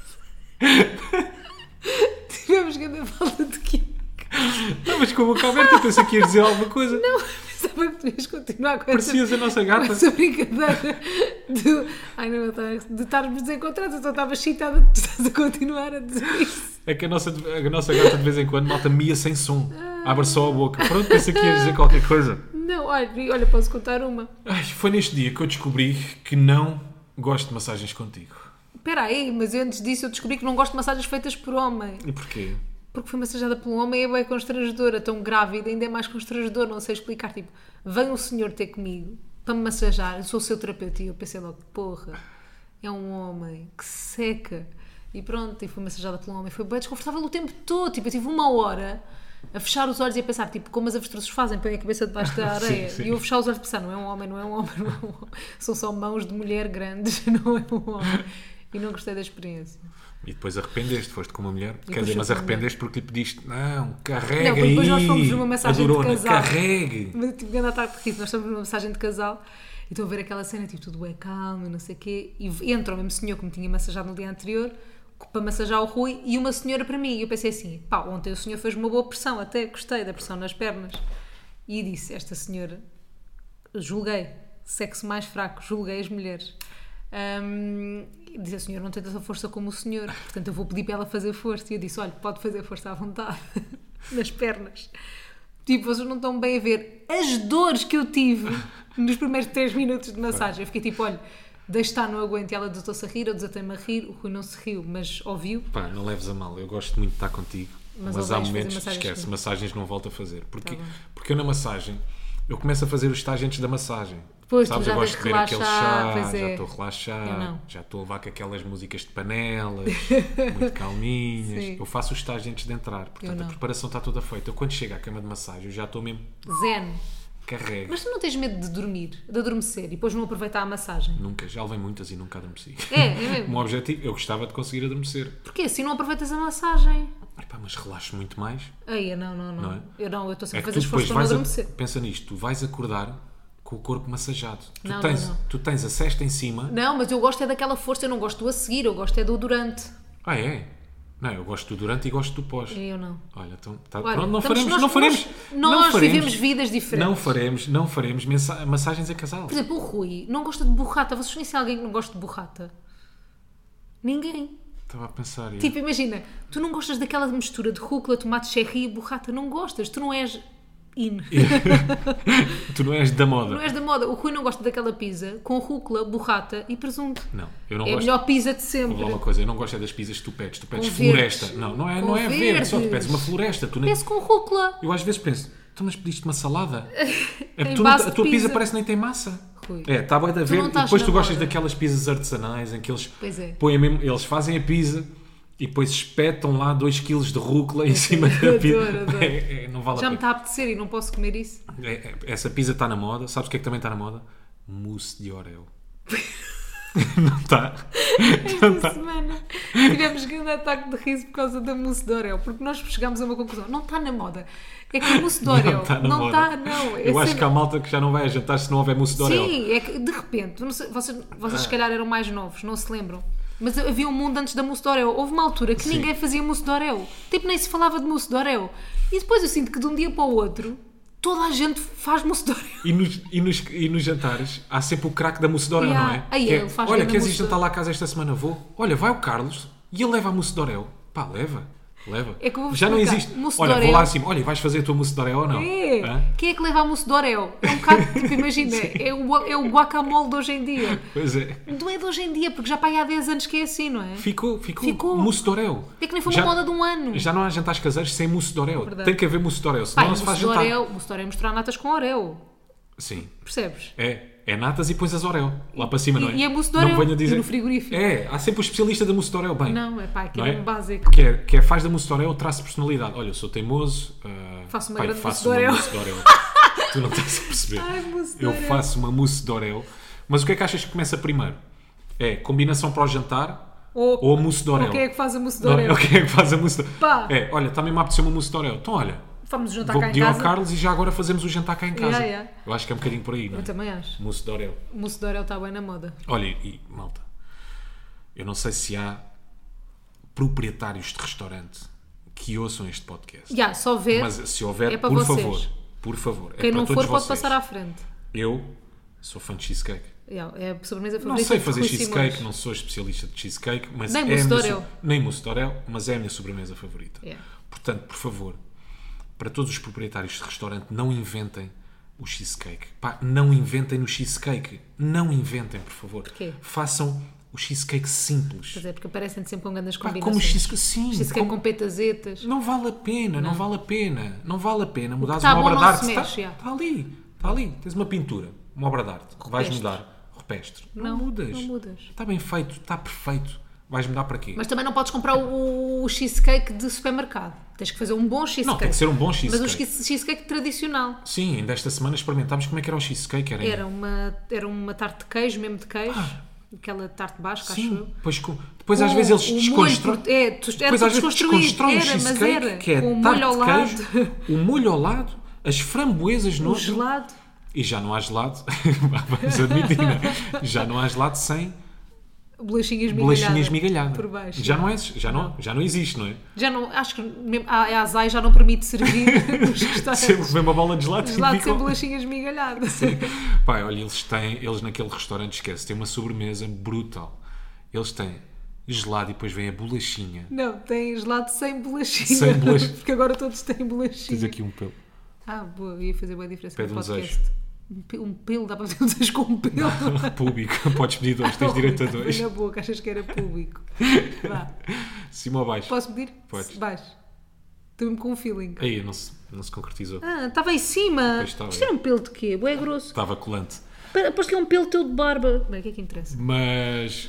Tivemos grande falta de química. Estavas com a boca aberta, pensei que ias dizer alguma coisa. Não, pensava que tu ias continuar com essa, Parecias a nossa com gata. essa brincadeira de, ai, não, de estarmos desencontrados. Então estava excitada de tu estás a continuar a dizer isso. É que a nossa, a nossa gata de vez em quando malta mia sem som. Abre só a boca. Pronto, pensei que ias dizer qualquer coisa. Não, olha, olha, posso contar uma. Ai, foi neste dia que eu descobri que não gosto de massagens contigo. Espera aí, mas eu, antes disso eu descobri que não gosto de massagens feitas por homem. E porquê? Porque foi massajada por um homem e é bem constrangedora. Tão grávida, ainda é mais constrangedor, não sei explicar. Tipo, vem um senhor ter comigo para me massajar, eu sou o seu terapeuta. E eu pensei logo, porra, é um homem, que seca. E pronto, e fui massajada por um homem. Foi bem desconfortável o tempo todo. Tipo, eu tive uma hora a fechar os olhos e a pensar, tipo, como as avestruzes fazem, põem a cabeça debaixo da areia. Sim, sim. E eu a fechar os olhos e pensar, não é um homem, não é um homem, não é um homem. São só mãos de mulher grandes, não é um homem. E não gostei da experiência. E depois arrependeste, foste com uma mulher. Quer depois dizer, fui mas com uma arrependeste porque lhe pediste, não, carrega Não, porque aí. depois nós fomos numa massagem a de durona, casal. carregue. Mas eu tive grande ataque de riso. Nós estamos numa massagem de casal e estou a ver aquela cena, tipo, tudo é calmo e não sei o quê. E entra o mesmo senhor que me tinha massajado no dia anterior para massajar o Rui e uma senhora para mim. E eu pensei assim, pá, ontem o senhor fez uma boa pressão, até gostei da pressão nas pernas. E disse, esta senhora, julguei, sexo mais fraco, julguei as mulheres. Um, disse a senhora, não tem tanta força como o senhor, portanto eu vou pedir para ela fazer força. E eu disse, olha, pode fazer força à vontade nas pernas. Tipo, vocês não estão bem a ver as dores que eu tive nos primeiros três minutos de massagem. Eu fiquei tipo, olha, deixa estar, não aguento. E ela desatou-se a rir, eu desatei-me a rir. O Rui não se riu, mas ouviu. Pá, não leves a mal, eu gosto muito de estar contigo. Mas Mas, há odeias fazer momentos, massagens esquece, comigo. massagens não volto a fazer. Porque, Tá bem. porque eu na massagem, eu começo a fazer o estágio antes da massagem. Pois, Sabes, tu já eu gosto tens de que ver aquele relaxar, chá, pois já é. estou a relaxar, Eu não. já estou a levar com aquelas músicas de panelas, muito calminhas. Sim. Eu faço o estágio antes de entrar, Eu portanto não. a preparação está toda feita. Eu quando chego à cama de massagem, eu já estou mesmo Zen. carrego. Mas tu não tens medo de dormir, de adormecer e depois não aproveitar a massagem? Nunca, já levei muitas e nunca adormeci. É, é O mesmo. meu objetivo, eu gostava de conseguir adormecer. Porquê? Assim não aproveitas a massagem. Epá, mas relaxo muito mais. Aí, não, não, não. Não é? Eu não, eu estou É sempre que a tu fazer esforço depois para não vais a, adormecer. pensa nisto, tu vais acordar com o corpo massajado. Tu, Não, tens, não, não. tu tens a cesta em cima. Não, mas eu gosto é daquela força, eu não gosto do a seguir, eu gosto é do durante. Ah, é? Não, eu gosto do durante e gosto do pós. Eu não. Olha, então, tá, Olha, pronto, não estamos- faremos, nós- não faremos, nós- não nós faremos, vivemos vidas diferentes. Não faremos, não faremos mensa- massagens a casal. Por exemplo, o Rui não gosta de burrata. Vocês conhecem alguém que não gosta de burrata? Ninguém. Estava a pensar. e- Tipo, imagina, tu não gostas daquela mistura de rúcula, tomate cherry e burrata. Não gostas. Tu não és in. Tu não és da moda. Não és da moda. O Rui não gosta daquela pizza com rúcula, burrata e presunto. Não, eu não É a gosto. melhor pizza de Vou sempre. falar uma coisa, eu não gosto é das pizzas que tu pedes. Tu pedes Com floresta. verdes. Não, não é, Com não é verde, só tu verdes. pedes uma floresta. Tu nem- Peço com rúcula. Eu às vezes penso, então mas pediste uma salada? É Em tu- base a de tua pizza pizza. parece que nem tem massa. Rui. É, está bem a ver. não E estás depois tu na gostas moda. daquelas pizzas artesanais em que eles Pois é. põem mesmo, eles fazem a pizza e depois espetam lá dois quilos de rúcula em cima da Adoro, pizza. adoro. É, é, não vale Já a me pena. está a apetecer e não posso comer isso. É, é, essa pizza está na moda. Sabes o que é que também está na moda? Mousse de Oreo. Não está? Não Esta está? semana tivemos grande ataque de riso por causa da mousse de Oreo, porque nós chegámos a uma conclusão. Não está na moda. É que a mousse de Oreo Não está na não moda. está, não. É Eu acho sempre- que há malta que já não vai a jantar se não houver mousse de Oreo. Sim, é que de repente, não sei, vocês, vocês Ah. se calhar eram mais novos, não se lembram. Mas havia um mundo antes da mousse de Oreo. Houve uma altura que Sim. ninguém fazia mousse de Oreo. Tipo, nem se falava de mousse de Oreo. E depois eu sinto que de um dia para o outro, toda a gente faz mousse de Oreo. E nos, e, nos, e nos jantares há sempre o craque da mousse de Oreo, Yeah. não é? Aí Que é, ele faz olha, grande queres ir mousse de jantar Oreo. lá a casa esta semana? Vou. Olha, vai o Carlos e ele leva a mousse de Oreo. Pá, leva. Leva. É que eu vou-vos Já não explicar. existe. Mousse de Olha, vou Oreo- lá acima. Olha, vais fazer a tua mousse de Oreo ou não? É. Hã? Quem é que leva a mousse de Oreo? É um bocado, tipo, imagina, é o, é o guacamole de hoje em dia. Pois é. Não é de hoje em dia, porque já para aí há dez anos que é assim, não é? Ficou, ficou, Ficou. mousse de Oreo. É que nem foi Já- uma moda de um ano. Já não há jantares caseiros sem mousse de Oreo. Verdade. Tem que haver mousse de Oreo, senão Pai, não se faz mousse de jantar. Oreo, mousse de Oreo é misturar natas com Oreo. Sim. Percebes? É. É natas e pões as Oreo lá para cima, E- não é? e é mousse de Não Oreo. me venha dizer... E no frigorífico. É, há sempre o especialista da mousse de Oreo. Bem, Não, é pá, aquilo não é é? um básico. Que é, que é faz da mousse de Oreo, traço personalidade. Olha, eu sou teimoso. ah, Faço uma pai, grande faço mousse de uma Oreo. mousse de Oreo. Tu não estás a perceber. Ai, mousse de eu Oreo. faço uma mousse de Oreo. Mas o que é que achas que começa primeiro? É combinação para o jantar Ou, ou a mousse de Oreo? ou quem é que faz a mousse de Não, Oreo? Quem é que faz a mousse de Pá. É, olha, está-me a apetecer uma mousse de Oreo. Então, olha, Vamos jantar vou cá em pedir ao casa. Carlos e já agora fazemos o jantar cá em casa. Yeah, yeah. Eu acho que é um bocadinho por aí, não é? Eu também acho. Mousse de Oreo. O mousse de Oreo está bem na moda. Olha, e malta, eu não sei se há proprietários de restaurante que ouçam este podcast. Já, só ver. Mas se houver, é para por vocês. favor, por favor, é Quem para não todos for pode vocês. passar à frente. Eu sou fã de cheesecake. Já, é a sobremesa Não favorita sei de fazer Rui cheesecake, Simões. não sou especialista de cheesecake, mas Nem é mousse a de minha Oreo. so- nem mousse de Oreo, mas é a minha sobremesa favorita. Yeah. Portanto, por favor, para todos os proprietários de restaurante, não inventem o cheesecake. Pá, não inventem no cheesecake. Não inventem, por favor. Porquê? Façam o cheesecake simples. Pois é, porque aparecem sempre com grandes Pá, combinações. como cheesecake, sim. Cheesecake como- com petazetas. Não vale a pena, não. vale a pena. Não vale a pena. Mudares tá uma bom obra de não arte. se Está, mexe, já. está ali. Está ali. Tens uma pintura, uma obra de arte. Vais Rupestre. mudar. Rupestre. Não, Não, mudas. não mudas. Está bem feito. Está perfeito. Vais mudar para quê? Mas também não podes comprar o, o cheesecake de supermercado. Tens que fazer um bom cheesecake. Não, tem que ser um bom Mas cheesecake. o cheese- cheesecake tradicional. Sim, ainda esta semana experimentámos como é que era o cheesecake. Era, em- Era uma, era uma tarte de queijo, mesmo de queijo. Aquela tarte basca, acho Sim, eu. depois, com- depois às Com vezes eles o molho desconstroem. por- é, tu- era Depois tudo às vezes desconstruído. desconstroem o Era, mas cheesecake, era. que é Com o tarte molho ao de lado. queijo, o molho ao lado, as framboesas no O gelado. E já não há gelado, vamos admitir, não é? Já não há gelado sem Bolachinhas migalhadas. bolachinhas migalhadas. Por baixo. Já não, é, já, não, já não existe, não é? Já não, acho que mesmo, a, a Azai já não permite servir nos Sempre restaurantes. vem uma bola de gelado e Gelado sem ficam- bolachinhas migalhadas. Pai, olha, eles têm, eles naquele restaurante, esquece, têm uma sobremesa brutal. Eles têm gelado e depois vem a bolachinha. Não, tem gelado sem bolachinha. Sem bolachinha. Porque agora todos têm bolachinha. Tens aqui um pelo. Ah, boa, ia fazer boa diferença Pede no um podcast. Um pe- Um pelo, dá para fazer um desejo com um pelo. Público, podes pedir dois, tens direito a dois. Foi na boca, achas que era público. Vá. Cima ou baixo? Posso pedir? Podes. Baixo. Estou-me com um feeling. Aí, não se, não se concretizou. Ah, estava em cima. Pois estava. Isto era um pelo de quê? Boé grosso. Estava colante. Aposto que é um pelo teu de barba. Bem, o que é que interessa? Mas...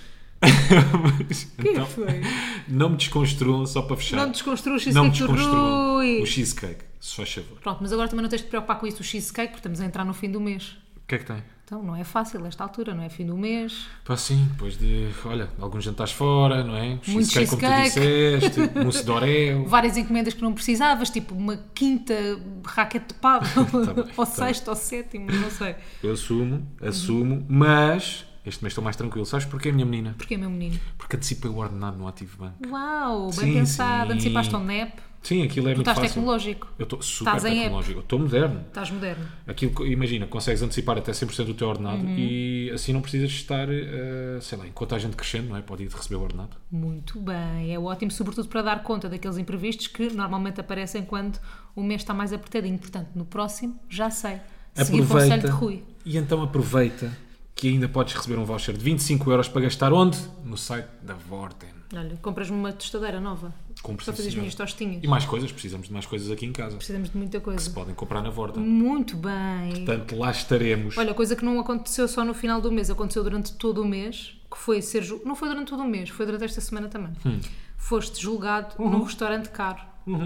Mas, O que então, foi? não me desconstruam só para fechar. Não desconstrua o Não me cheesecake do desconstruam Rui. o cheesecake, se faz favor. Pronto, mas agora também não tens de te preocupar com isso do cheesecake, porque estamos a entrar no fim do mês. O que é que tem? Então não é fácil esta altura, não é fim do mês. Pá, sim, depois de, olha, alguns jantares fora, não é? Muito Cheesecake, como tu cheesecake. disseste, mousse de Oreo. Várias encomendas que não precisavas, tipo uma quinta raquete de pavo, Tá bem, ou tá sexto, ou sétimo, não sei. Eu assumo, assumo, mas Este mês estou mais tranquilo. Sabes porquê, minha menina? Porquê, meu menino? Porque antecipei o ordenado no Ativo Banco. Uau, bem Sim, pensado. sim. Antecipaste um N E P. Sim, aquilo é Tu muito estás fácil. tecnológico. Eu estou super Estás em app. tecnológico. Eu estou moderno. Estás moderno. Aquilo, que- imagina, consegues antecipar até cem por cento do teu ordenado Uhum. e assim não precisas estar, eh, sei lá, em contagem decrescente, não é? Pode ir receber o ordenado. Muito bem. É ótimo, sobretudo para dar conta daqueles imprevistos que normalmente aparecem quando o mês está mais apertadinho. Portanto, no próximo, já sei. Seguir o conselho de Rui. E então aproveita que ainda podes receber um voucher de vinte e cinco euros para gastar onde? No site da Vorten. Olha, compras-me uma tostadeira nova. Compre, Para sim, fazer as senhora. minhas tostinhas. E mais coisas, precisamos de mais coisas aqui em casa. Precisamos de muita Se coisa. podem comprar na Vorten. Muito bem. Portanto, lá estaremos. Olha, coisa que não aconteceu só no final do mês, aconteceu durante todo o mês, que foi ser ju- não foi durante todo o mês, foi durante esta semana também. Hum. Foste julgado Uhum. num restaurante caro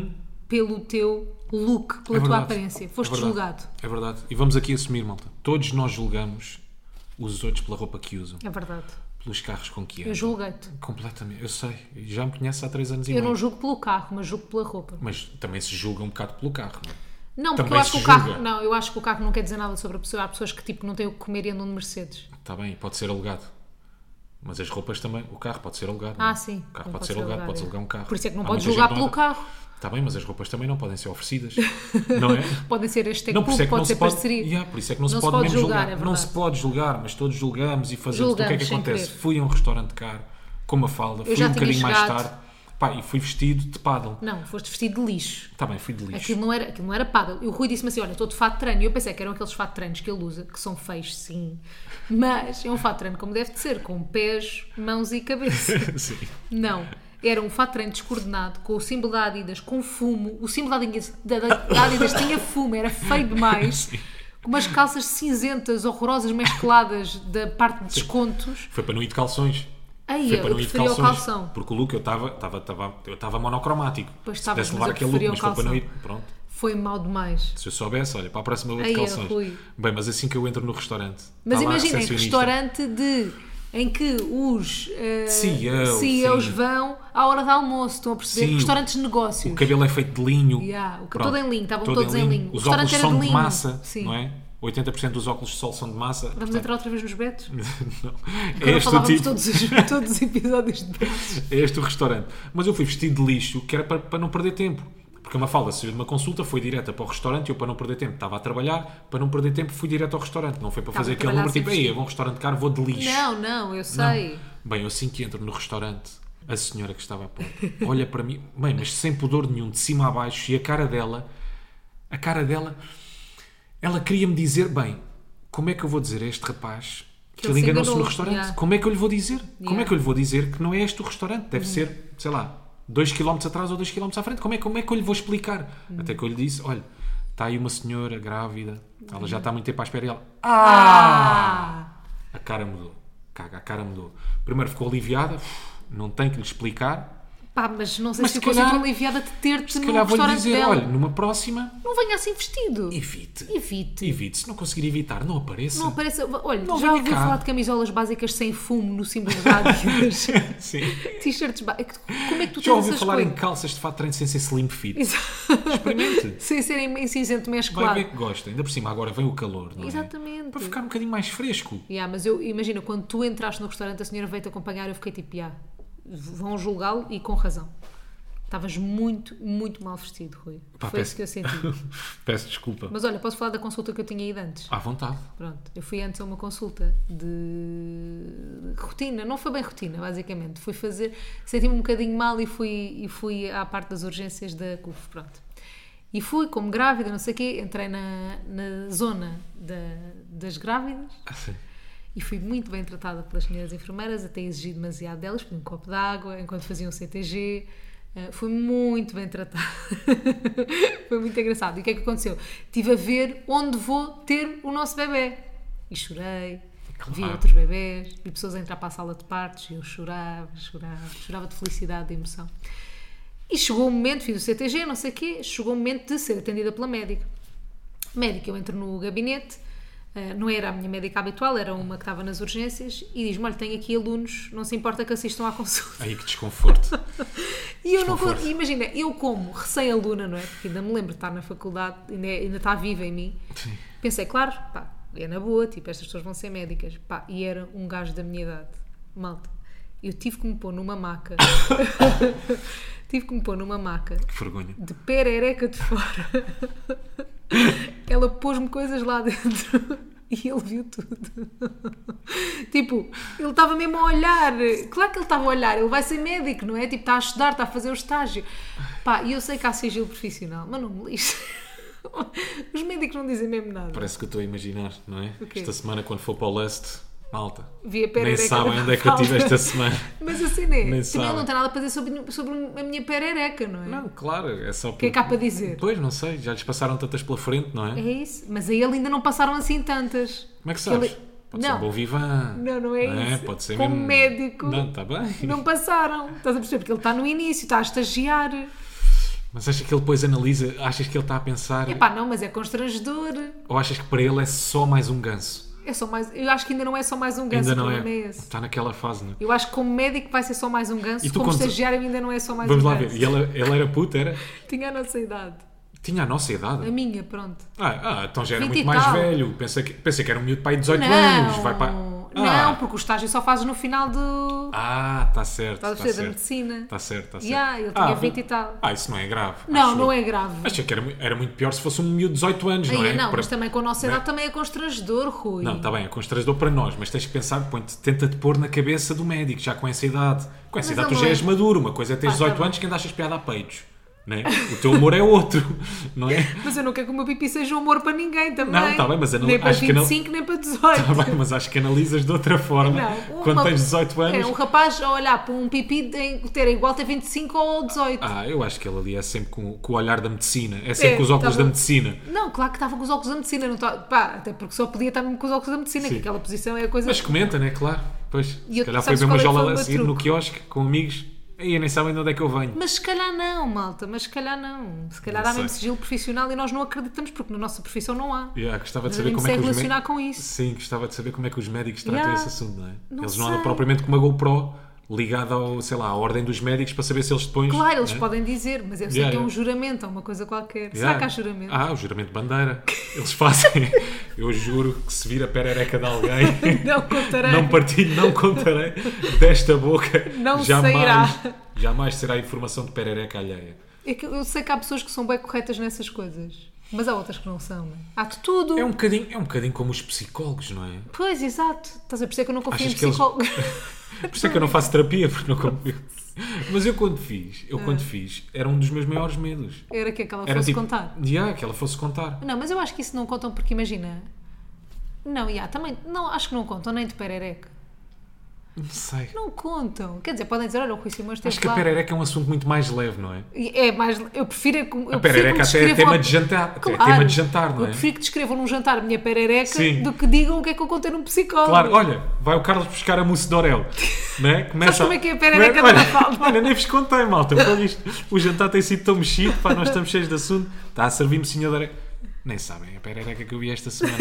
pelo teu look, pela É tua verdade. aparência. Foste É verdade. julgado. É verdade. E vamos aqui assumir, malta. Todos nós julgamos os outros pela roupa que usam, É verdade. pelos carros com que Eu andam. julguei-te. Completamente. Eu sei. Já me conheces há três anos e Eu meio. não julgo pelo carro, mas julgo pela roupa. Mas também se julga um bocado pelo carro, não é? Não, porque Também eu acho se que o carro, julga. não, eu acho que o carro não quer dizer nada sobre a pessoa. Há pessoas que tipo não têm o que comer e andam de Mercedes. Está bem, pode ser alegado. Mas as roupas também, o carro pode ser alegado. não é? Ah, sim. O carro Não pode, ser alegado, podes é. alugar um carro. Por isso é que não Há podes muita julgar gente pelo que não anda- carro. Está bem, mas as roupas também não podem ser oferecidas. Não é? Podem ser este Não, por isso é clube, que não pode se ser pode, parceria. Yeah, por isso é que não, se Não se pode, pode mesmo julgar, julgar. é não verdade. se pode julgar, mas todos julgamos e fazemos. Então o que é que Julgamos, sem acontece? querer. Fui a um restaurante caro, com uma falda, fui já um tinha bocadinho mais chegado. tarde, pá, e fui vestido de paddle. Não, foste vestido de lixo. Está bem, fui de lixo. Aquilo não era, aquilo não era paddle. E o Rui disse-me assim: olha, estou de fato de treino. E eu pensei que eram aqueles fato de treinos que ele usa, que são feios, sim. Mas é um fato de treino como deve de ser, com pés, mãos e cabeça. Sim. Não. Era um fato de treino descoordenado, com o símbolo da Adidas, com fumo. O símbolo da Adidas, da, da- da Adidas tinha fumo, era feio demais. Com umas calças cinzentas, horrorosas, mescladas da parte de descontos. Foi para não ir de calções. Aí, Foi para eu não ir de preferia o calções. calção. Porque o look eu estava estava estava eu estava monocromático. Pois Se estavas, pudesse mas levar eu aquele look, preferia o mas foi para não ir. calção. Pronto. Foi mal demais. Se eu soubesse, olha, para a próxima vou de Aí, calções. Rui. Bem, mas assim que eu entro no restaurante. Mas está lá a imaginem, recepcionista. restaurante de, em que os eh, C E O, C E Os sim. vão à hora de almoço, estão a perceber? Sim. Restaurantes de negócios. O cabelo é feito de linho. Yeah, o ca- Pronto. todo em linho, estavam Todo todos em linho. O Os restaurante óculos era são de de linho. massa, Sim. não é? oitenta por cento dos óculos de sol são de massa. Vamos portanto, entrar outra vez nos betos? não. Agora É este o falávamos tipo. todos, os, todos os episódios de betos. É este o restaurante. Mas eu fui vestido de lixo, que era para, para não perder tempo. Porque a Mafalda saiu de uma consulta, foi direta para o restaurante e eu, para não perder tempo, estava a trabalhar, para não perder tempo, fui direto ao restaurante. Não foi para Estava fazer a aquele trabalhar número tipo, sem ei, vestir. eu vou a um restaurante caro, vou de lixo. Não, não, eu Não. sei. Bem, eu assim que entro no restaurante, a senhora que estava à porta olha para mim, bem, mas sem pudor nenhum, de cima a baixo, e a cara dela, a cara dela, ela queria-me dizer, bem, como é que eu vou dizer a este rapaz que, Que ele ele se enganou-se no enganou, restaurante? yeah. Como é que eu lhe vou dizer? Como Yeah. é que eu lhe vou dizer que não é este o restaurante? Deve Uhum. ser, sei lá, dois quilómetros atrás ou dois quilómetros à frente. Como é, como é que eu lhe vou explicar? Uhum. Até que eu lhe disse, olha, está aí uma senhora grávida, ela já está há muito tempo à espera e ela, Ah! a cara mudou. Caga, a cara mudou. Primeiro ficou aliviada, uf, não tem que lhe explicar. Pá, mas não sei Mas se se ficou calhar- tão aliviada de ter-te Se no calhar vou-lhe restaurante dizer, dela. olha, numa próxima, Não venha assim vestido. evite. Evite. Evite. Se não conseguir evitar, não apareça. Não aparece. Olha, Não já venha ouviu cá. falar de camisolas básicas sem fumo no símbolo da Adidas? Sim. T-shirts básicas. Como é que tu Já tens ouviu essas falar em coisas? calças de fato de treino sem ser slim fit? Exato. Experimente. Sem serem em cinzento Vai mesclado. ver que gosta. Ainda por cima, agora vem o calor, não é? Exatamente. Para ficar um bocadinho mais fresco. Yeah, mas eu imagino, quando tu entraste no restaurante, a senhora veio-te acompanhar, eu fiquei tipo, yeah, vão julgá-lo e com razão. Estavas muito, muito mal vestido, Rui. Pá, Foi peço- isso que eu senti. Peço desculpa. Mas olha, posso falar da consulta que eu tinha ido antes? À vontade. Pronto, eu fui antes a uma consulta de rotina, não foi bem rotina, basicamente. Fui fazer, senti-me um bocadinho mal e fui, e fui à parte das urgências da C U F, pronto. E fui como grávida, não sei o quê, entrei na, na zona da- das grávidas Ah, sim. e fui muito bem tratada pelas senhoras enfermeiras, até exigi demasiado delas, pedi um copo de água enquanto faziam C T G. Uh, fui muito bem tratada. Foi muito engraçado. E o que é que aconteceu? Estive a ver onde vou ter o nosso bebê. E chorei. Claro. Vi outros bebés. Vi pessoas a entrar para a sala de partos e eu chorava, chorava, chorava de felicidade, de emoção. E chegou o momento, fiz o C T G, não sei o quê, chegou o momento de ser atendida pela médica. Médica, eu entro no gabinete, uh, não era a minha médica habitual, era uma que estava nas urgências, e diz-me, olha, tenho aqui alunos, não se importa que assistam à consulta. Aí que desconforto. E eu não Desconforto. con- imagina, eu como recém-aluna, não é? Porque ainda me lembro de estar na faculdade, ainda, é- ainda está viva em mim. Sim. Pensei, claro, pá, é na boa, tipo, estas pessoas vão ser médicas. Pá, e era um gajo da minha idade. Malta, eu tive que me pôr numa maca. tive que me pôr numa maca Que vergonha. de perereca de fora. Ela pôs-me coisas lá dentro e ele viu tudo. Tipo, ele estava mesmo a olhar. Claro que ele estava a olhar, ele vai ser médico, não é? Tipo, está a estudar, está a fazer o estágio. Pá, e eu sei que há sigilo profissional, mas não me lixe. Os médicos não dizem mesmo nada. Parece que eu estou a imaginar, não é? O quê? Esta semana, quando for para o Lust, malta. Vi a Nem perereca sabem da onde é que eu estive Mafalda. esta semana. Mas assim não é. Nem Também sabem. ele não tem nada para dizer sobre, sobre a minha perereca, não é? Não, claro, é só O que é que há para dizer? Pois, não sei, já lhes passaram tantas pela frente, não é? É isso. Mas a ele ainda não passaram assim tantas. Como é que sabes? Ele- Pode ser Não. um bom vivan. Não, não é isso. Pode ser Como mesmo... médico. Não, está bem. Não passaram. Estás a perceber? Porque ele está no início, está a estagiar. Mas achas que ele depois analisa, achas que ele está a pensar, Epá, não, mas é constrangedor. ou achas que para ele é só mais um ganso? É só mais. Eu acho que ainda não é só mais um ganso. Ainda o não é. problema é esse. Está naquela fase, não é? Eu acho que como médico vai ser só mais um ganso. E tu Como quando- estagiário ainda não é só mais Vamos um lá ganso. ver. E ele, ele era puto, era? Tinha a nossa idade. Tinha a nossa idade. A minha, pronto. Ah, ah, então já era vinte muito e mais tal. velho. Pensei que, pensei que era um miúdo para aí de dezoito Não, anos. Vai para... não, Ah. porque o estágio só fazes no final do. Ah, está certo. Estás a Está perceber? Da certo. medicina. Está certo, está certo. Yeah, ele tinha Ah, vinte e tal. Ah, isso não é grave. Não, acho não eu. é grave. Achei que era, mu- era muito pior se fosse um miúdo de dezoito anos, não Aí, é? não, Para- mas também com a nossa Não é? idade também é constrangedor, Rui. Não, está bem, é constrangedor para nós, mas tens que pensar, põe-te- tenta-te pôr na cabeça do médico, já com essa idade. Com essa Mas idade tu ele já não és é- maduro, uma coisa é teres Ah, tá dezoito bem. anos que ainda achas piada a peitos. Não é? O teu humor é outro, não é? Mas eu não quero que o meu pipi seja um humor para ninguém também. Não, tá bem, mas anal- nem para acho que não- vinte e cinco, nem para dezoito. Está bem, mas acho que analisas de outra forma Não, quando uma- tens dezoito anos. É, um rapaz a olhar para um pipi tem que ter igual ter vinte e cinco ou dezoito. Ah, eu acho que ele ali é sempre com, com o olhar da medicina, é sempre É, com os óculos tá da bom. medicina. Não, claro que estava com os óculos da medicina. Não tá, pá, até porque só podia estar mesmo com os óculos da medicina, Sim. que aquela posição é a coisa. Mas comenta, né? Claro. Pois, E se eu- calhar foi sabes ver uma qual é que jola foi o a meu seguir no truque? quiosque com amigos. Aí nem sabem de onde é que eu venho. Mas se calhar não, malta, mas se calhar não. Se calhar Não há mesmo sei. sigilo profissional e nós não acreditamos porque na nossa profissão não há. Yeah, gostava de Não saber devemos como é que se os relacionar mé- com isso. Sim, gostava de saber como é que os médicos tratam Yeah. esse assunto, não é? Não eles não andam sei. propriamente com uma GoPro ligada ao, sei lá, à ordem dos médicos para saber se eles depois. Claro, eles né? podem dizer, mas eu sei Yeah, que é um yeah. juramento, é uma coisa qualquer. Será Yeah. que há juramento? Ah, o juramento de bandeira. Eles fazem. Eu juro que se vir a perereca de alguém, Não contarei. não partilho, não contarei desta boca. Não jamais, sairá. jamais será informação de perereca alheia. É que eu sei que há pessoas que são bem corretas nessas coisas, mas há outras que não são. Não é? Há de tudo. É um bocadinho, é um bocadinho como os psicólogos, não é? Pois, exato. Estás a perceber que eu não confio Achas em que eles- psicólogos. Por isso é que eu não faço terapia, porque não confio. Mas eu quando fiz, eu Ah. quando fiz, era um dos meus maiores medos. Era que aquela Era fosse tipo, contar. Yeah, que ela fosse contar. Não, mas eu acho que isso não contam porque imagina. Não, yeah, também. Não, acho que não contam nem de perereca. Não sei. Não contam. Quer dizer, podem dizer, olha, o Rui Simões esteve Acho que a lá. perereca é um assunto muito mais leve, não é? E É mais. Eu prefiro. é que- Eu A prefiro perereca que me até é descrevam- tema de jantar. É Claro. tema de jantar, não Eu é? prefiro que descrevam num jantar a minha perereca Sim. do que digam o que é que eu contei num psicólogo. Claro, olha, vai o Carlos buscar a mousse de Orel. Né? Começa como é que é a perereca Come- da olha, Mafalda? olha, nem vos contei, malta. Foi isto. O jantar tem sido tão mexido, pá, nós estamos cheios de assunto. Está a servir-me senhor de Orel. Nem sabem a perereca que eu vi esta semana.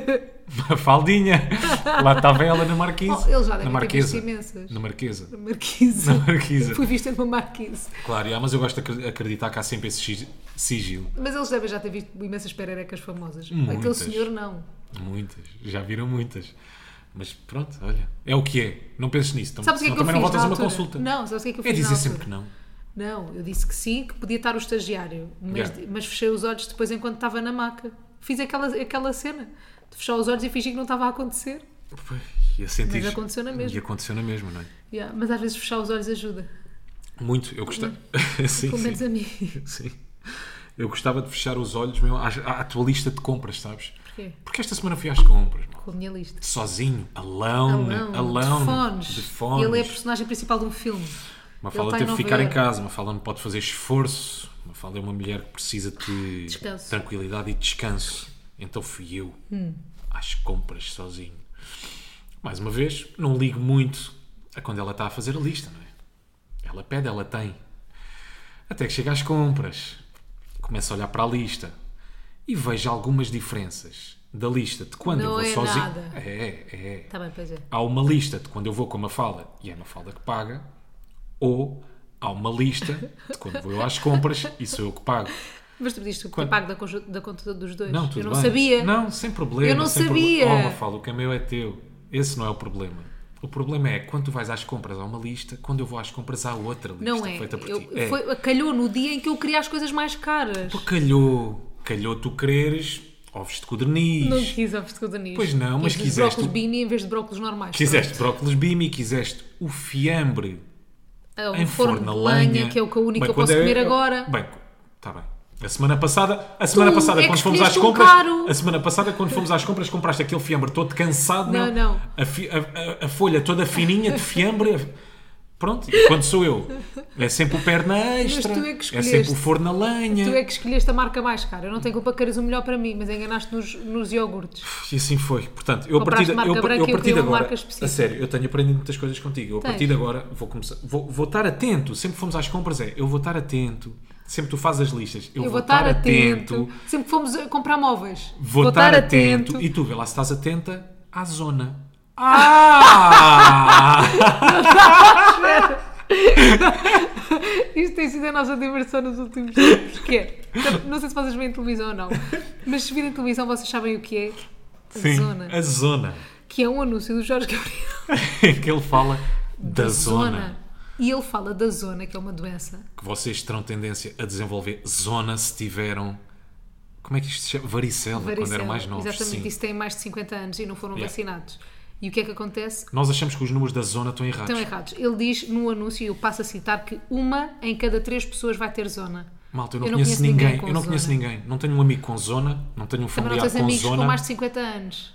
Uma faldinha. Lá estava ela na Marquise. Oh, ele já deve na ter visto Marquesa. imensas. Na Marquesa. Marquise. Na Marquise. Fui vista numa Marquise. Claro, yeah, mas eu gosto de acre- acreditar que há sempre esse sig- sigilo. Mas eles devem já ter visto imensas pererecas famosas. Muitas. Aquele senhor não. Muitas. Já viram muitas. Mas pronto, olha. É o que é. Não penses nisso. Então, Sabes o que é senão que eu também fiz não voltas na a uma altura? consulta. Não, sabes o que é que eu É fiz dizer na sempre altura? que não. Não, eu disse que sim, que podia estar o estagiário. Mas, Yeah. mas fechei os olhos depois enquanto estava na maca. Fiz aquela, aquela cena de fechar os olhos e fingir que não estava a acontecer. Pois, ia sentir. Mas aconteceu na mesma. E aconteceu na mesma, não é? Yeah, mas às vezes fechar os olhos ajuda. Muito. Eu gostava. sim, Pelo menos sim. a mim. Sim. Eu gostava de fechar os olhos meu, à, à tua lista de compras, sabes? Porquê? Porque esta semana fui às compras, mal. Com a minha lista. Sozinho, alone, Alone, alone, de fones. de fones. Ele é a personagem principal de um filme. Uma Ele fala está em teve que Nova ficar em Iorque. casa, uma fala não pode fazer esforço, uma fala é uma mulher que precisa de Descanso. tranquilidade e descanso. Então fui eu Hum. às compras sozinho. Mais uma vez, não ligo muito a quando ela está a fazer a lista, não é? Ela pede, ela tem. Até que chega às compras, começo a olhar para a lista e vejo algumas diferenças da lista de quando Não eu vou é sozinho. nada. É, é. Está bem, pois é. Há uma lista de quando eu vou com uma falda e é uma falda que paga, ou há uma lista de quando vou eu às compras e sou eu que pago. Mas tu pediste o Quando- pago da, conju- da conta dos dois. Não, tudo Eu não bem. sabia. Não, sem problema. Eu não sem sabia. Proble- Oh, Mafalda, o que é meu é teu. Esse não é o problema. O problema é quando tu vais às compras há uma lista, quando eu vou às compras há outra lista Não é. feita por Eu, ti. É. foi, calhou no dia em que eu queria as coisas mais caras. Pô, calhou. Calhou tu quereres ovos de codorniz. Não quis ovos de codorniz. Pois não, mas Quis quiseste brócolis o- bini em vez de brócolis normais. Quiseste brócolis bimi, quiseste o fiambre Pronto. em Um forno forno de a lenha. lenha, que é o que a única Bem, que eu posso quando é- comer agora. Bem, está bem. A semana passada, a semana Tu passada é que quando fomos às escolheste um compras, caro. a semana passada quando fomos às compras compraste aquele fiambre todo cansado, Não, meu. não. A, fi- a- a- a folha toda fininha de fiambre. Pronto, e quando sou eu, é sempre o perna extra, tu é que é escolheste. sempre o forno a lenha. Tu é que escolheste a marca mais cara. Eu não tenho culpa que queres o melhor para mim, mas enganaste nos, nos iogurtes. E assim foi. Portanto, eu a Compraste partir, de- marca eu, branca eu a e eu partir queria de uma agora, marca específica. a sério, eu tenho aprendido muitas coisas contigo. Eu a Tens. partir de agora vou começar, vou, vou estar atento. Sempre que fomos às compras é, eu vou estar atento. Sempre que tu fazes as listas, eu, Eu vou estar atento. Sempre que fomos a comprar móveis. Vou, estar, atento. E tu vê lá se estás atenta à zona. Ah! Isto tem sido a nossa diversão nos últimos tempos. Que é? Não sei se vocês veem televisão ou não, mas se virem televisão vocês sabem o que é a Sim, zona. a zona. Que é um anúncio do Jorge Gabriel. Em que ele fala da, zona. E ele fala da zona, que é uma doença. Que vocês terão tendência a desenvolver zona se tiveram. Como é que isto se chama? Varicela, quando Varicela. eram mais novos. Exatamente, Sim. isso tem mais de cinquenta anos e não foram Yeah. vacinados. E o que é que acontece? Nós achamos que os números da zona estão errados. Estão errados. Ele diz no anúncio, e eu passo a citar, que uma em cada três pessoas vai ter zona. Malta, eu não, Eu não conheço, conheço ninguém ninguém. com eu não conheço zona. ninguém. Não tenho um amigo com zona, não tenho um Também não familiar tens com amigos zona. com mais de cinquenta anos.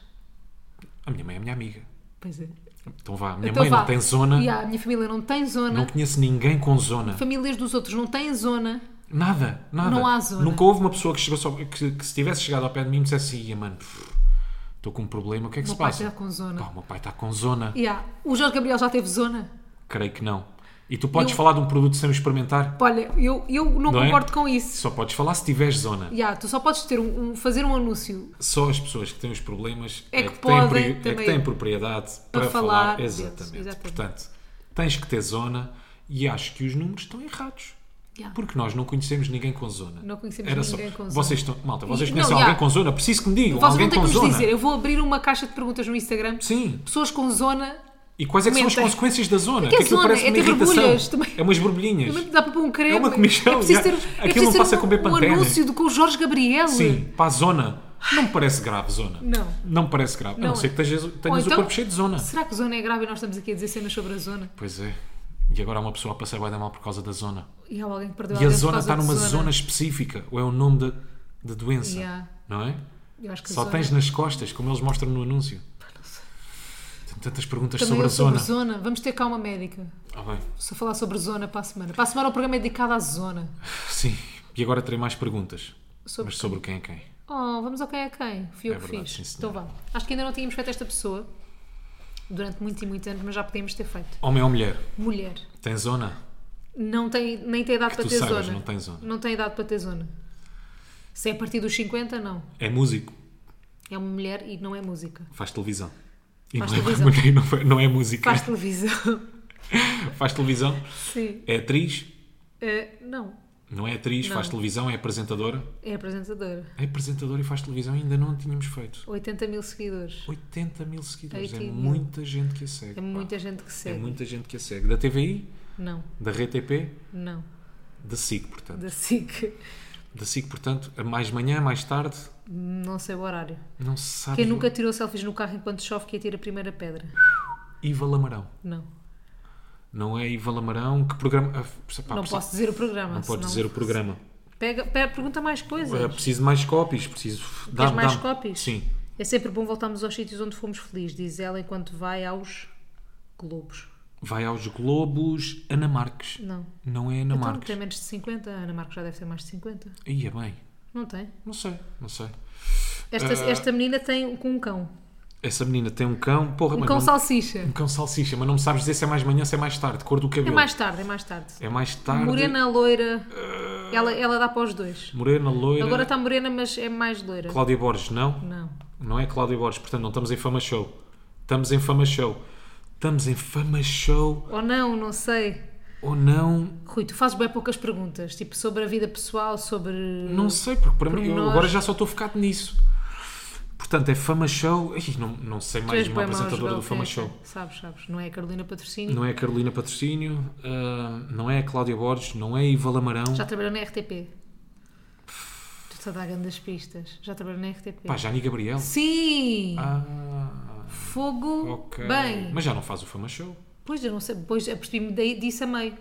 A minha mãe é minha amiga. Pois é. Então vá, a minha Então mãe vá. não tem zona, Yeah, a minha família não tem zona. não conheço ninguém com zona. Famílias dos outros não têm zona. Nada, nada. Não há zona. Nunca houve uma pessoa que, chegou só, que, que se tivesse chegado ao pé de mim e me dissesse assim, "Ia, mano, pff, estou com um problema, o que é que O se meu pai passa?" está com zona. Pá, o meu pai está com zona. Yeah. O Jorge Gabriel já teve zona. Creio que não. E tu podes Eu- falar de um produto sem o experimentar? Olha, eu, eu não, Não é? concordo com isso. Só podes falar se tiveres zona. Yeah, tu só podes ter um, um- fazer um anúncio Só as pessoas que têm os problemas É é, que que, têm, podem pri- é que também têm propriedade para para, falar falar. deles, Exatamente. exatamente. Portanto, tens que ter zona e acho que os números estão errados. Yeah. Porque nós não conhecemos ninguém com zona. Não conhecemos Era ninguém só, com zona. Vocês estão, malta, vocês E- conhecem não, alguém yeah. com zona? Preciso que me digam. Vocês alguém vão ter com que nos zona. dizer. Eu vou abrir uma caixa de perguntas no Instagram. Sim. Pessoas com zona. E quais é que são as Comentem. consequências da zona? O que é aquilo zona? parece É uma ter irritação. borbulhas também. É umas borbulhinhas. Também dá para pôr um creme. É uma comichão, É preciso ter, já. é Aquilo preciso não ter passa um, com B um Pantene. anúncio do, com o Jorge Gabriel. Sim, para a zona. Não me parece grave, zona. Não. Não me parece grave. Não a não ser é. que tenhas, Ou tenhas então, o corpo cheio de zona. Será que zona é grave e nós estamos aqui a dizer cenas sobre a zona? Pois é. E agora há uma pessoa a passar bem da mal por causa da zona. E há alguém que perdeu E a alguém por zona causa está de numa zona. específica. Ou é o nome da, da doença. Yeah. Não é? Eu acho que a Só zona- tens nas costas, como eles mostram no anúncio. Tenho tantas perguntas Também sobre eu a zona. sobre zona. Vamos ter cá uma médica. Ah, bem. Só falar sobre zona para a semana. Para a semana o programa é dedicado à zona. Sim. E agora terei mais perguntas. Sobre Mas sobre quem é quem. Oh, vamos ao quem é quem. Fui eu É que verdade, fiz. sim, Então senhora. vá. Acho que ainda não tínhamos feito esta pessoa durante muitos e muitos anos, mas já podíamos ter feito. Homem ou mulher? Mulher. Tem zona? Não tem, nem tem idade Que para tu ter saibas, zona. não tem zona. Não tem idade para ter zona. Se é a partir dos cinquenta, não. É músico? É uma mulher e não é música. Faz televisão? E Faz não, televisão. É, não, foi- não é música? Faz televisão. Faz televisão? Sim. É atriz? É, não. Não é atriz, Não. faz televisão, é apresentadora? É apresentadora. É apresentadora e faz televisão, ainda não tínhamos feito. oitenta mil seguidores. oitenta mil seguidores, é oitenta mil. muita gente que a segue. É pá. muita gente que É segue. muita gente que a segue. Da T V I, Não. da R T P, Não. da S I C, portanto. Da S I C. Da S I C, portanto, a mais manhã, mais tarde, Não sei o horário. não se sabe. Quem nunca tirou selfies no carro enquanto chove que ia tirar a primeira pedra? Iva Lamarão. Não. Não é Iva Lamarão, que programa... ah, pá, Não precisa- posso dizer o programa. Não podes senão- dizer o programa. Pega, pega, pergunta mais coisas. Ah, preciso de mais copies, preciso... Queres mais copies? Sim. É sempre bom voltarmos aos sítios onde fomos felizes, diz ela enquanto vai aos Globos. Vai aos Globos Ana Marques. Não. Não é Ana Então, Marques. tem menos de cinquenta, a Ana Marcos já deve ter mais de cinquenta. Ia bem. Não tem. Não sei, não sei. Esta, Ah. esta menina tem com um cão. Essa menina tem um cão... Porra, Um mas cão não- salsicha. Um cão salsicha, mas não me sabes dizer se é mais manhã, se é mais tarde. Cor do É cabelo. mais tarde, é mais tarde. É mais tarde. Morena, loira. Ela, ela dá para os dois. Morena, loira. Agora está morena, mas é mais loira. Cláudia Borges, não? Não. Não é Cláudia Borges, portanto não estamos em Fama Show. Estamos em Fama Show. Estamos em Fama Show. Ou não, não sei. ou não. Rui, tu fazes bem poucas perguntas, tipo sobre a vida pessoal, sobre. Não sei, porque para mim, eu pormenores. agora já só estou focado nisso. Portanto, é Fama Show. Ih, não, não sei Tu mais és de uma bué mau a apresentadora jogar do Fama o quê? Show. Sabes, sabes. Não é a Carolina Patrocínio. Não é a Carolina Patrocínio, ah, não é a Cláudia Borges, não é a Iva Lamarão. Já trabalhou na R T P. Tu estás a dar grandes pistas. Já trabalhou na R T P. Pá, Jani Gabriel. Sim! Ah, Fogo. ok. Bem. Mas já não faz o Fama Show. Pois, eu não sei. Depois apercebi-me daí- disso a meio.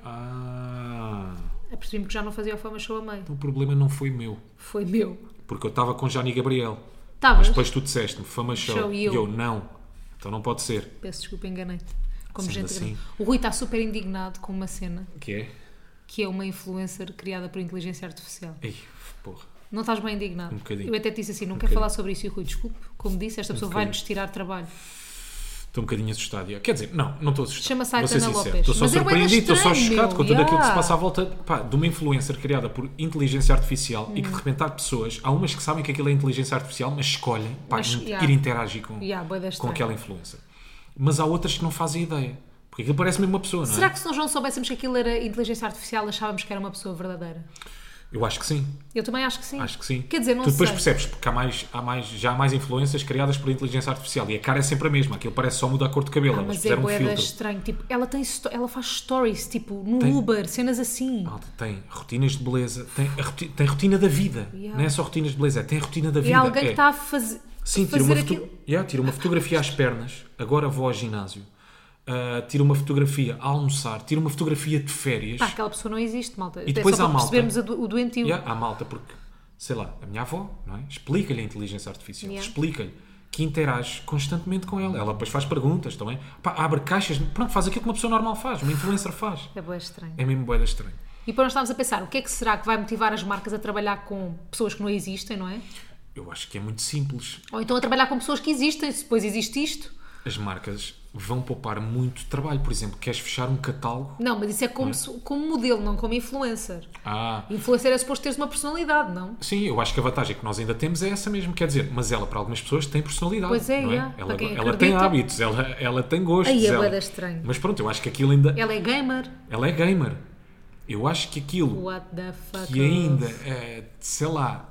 Ah, Apercebi-me que já não fazia o Fama Show a meio. o problema não foi meu. Foi meu. Porque eu estava com Jani Gabriel. Estavas? Mas depois tu disseste-me Fama Show. Show, e eu? E eu, não. Então não pode ser. Peço desculpa, enganei-te. Como Sendo gente assim. grande. O Rui está super indignado com uma cena Que é? que é uma influencer criada por inteligência artificial. Ei, porra. Não estás bem indignado? Um bocadinho. Eu até te disse assim, não Um quero bocadinho. falar sobre isso. E o Rui, desculpe, como disse, esta pessoa bocadinho. vai-nos tirar trabalho. Estou um bocadinho assustado. já. Quer dizer, não, não estou assustado. Chama-se Vou ser Aitana sincero. Lopes. Estou só Mas é bué surpreendido, estou só estranho, chocado com meu, tudo aquilo que se já. passa à volta pá, de uma influencer criada por inteligência artificial e que Hum. de repente há pessoas, há umas que sabem que aquilo é inteligência artificial, mas escolhem pá, Mas, in- já. ir interagir com, Já, bué da com estranho. aquela influencer. Mas há outras que não fazem ideia. Porque aquilo parece mesmo uma pessoa, não é? Será que se nós não soubéssemos que aquilo era inteligência artificial, achávamos que era uma pessoa verdadeira? Eu acho que sim. Eu também acho que sim. Acho que sim. Quer dizer, não tu depois sei. percebes, porque há mais, há mais, já há mais influências criadas por inteligência artificial e a cara é sempre a mesma. Aquilo parece só mudar a cor de cabelo. Ah, Elas mas é fizeram um bué da filtro. estranho. Tipo, ela, tem, sto- ela faz stories, tipo, no Tem- Uber, cenas assim. Malta, tem rotinas de beleza, tem a roti- tem rotina da vida. Yeah. Não é só rotinas de beleza, é tem a rotina da vida. É alguém é. que está a fazer, Sim, tira fazer uma, foto- aquilo. Yeah, tira uma fotografia às pernas, agora vou ao ginásio. Ah, tira uma fotografia a almoçar, tira uma fotografia de férias. Pá, aquela pessoa não existe, malta. E Até depois só há para malta. percebermos a do- o doentio. Yeah, há malta, porque, sei lá, a minha avó, não é? Explica-lhe a inteligência artificial, Yeah. explica-lhe que interage constantemente com ela. Ela depois faz perguntas também. Pá, abre caixas, pronto, faz aquilo que uma pessoa normal faz, uma influencer faz. É bué estranho. É mesmo bué da estranho. E depois nós estávamos a pensar, o que é que será que vai motivar as marcas a trabalhar com pessoas que não existem, não é? Eu acho que é muito simples. Ou então a trabalhar com pessoas que existem, se depois existe isto. As marcas vão poupar muito trabalho. Por exemplo, queres fechar um catálogo? Não, mas isso é como, se- como modelo, não como influencer. Ah, Influencer é suposto teres uma personalidade, não? sim, eu acho que a vantagem que nós ainda temos é essa mesmo. Quer dizer, mas ela para algumas pessoas tem personalidade. Pois é, não yeah. Ela, Para quem ela tem acredita. hábitos, ela, ela tem gostos. Aí é ela- bué da estranho. Mas pronto, eu acho que aquilo ainda. Ela é gamer. Ela é gamer. Eu acho que aquilo What the fuck? que ainda, é, sei lá,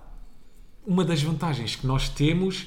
uma das vantagens que nós temos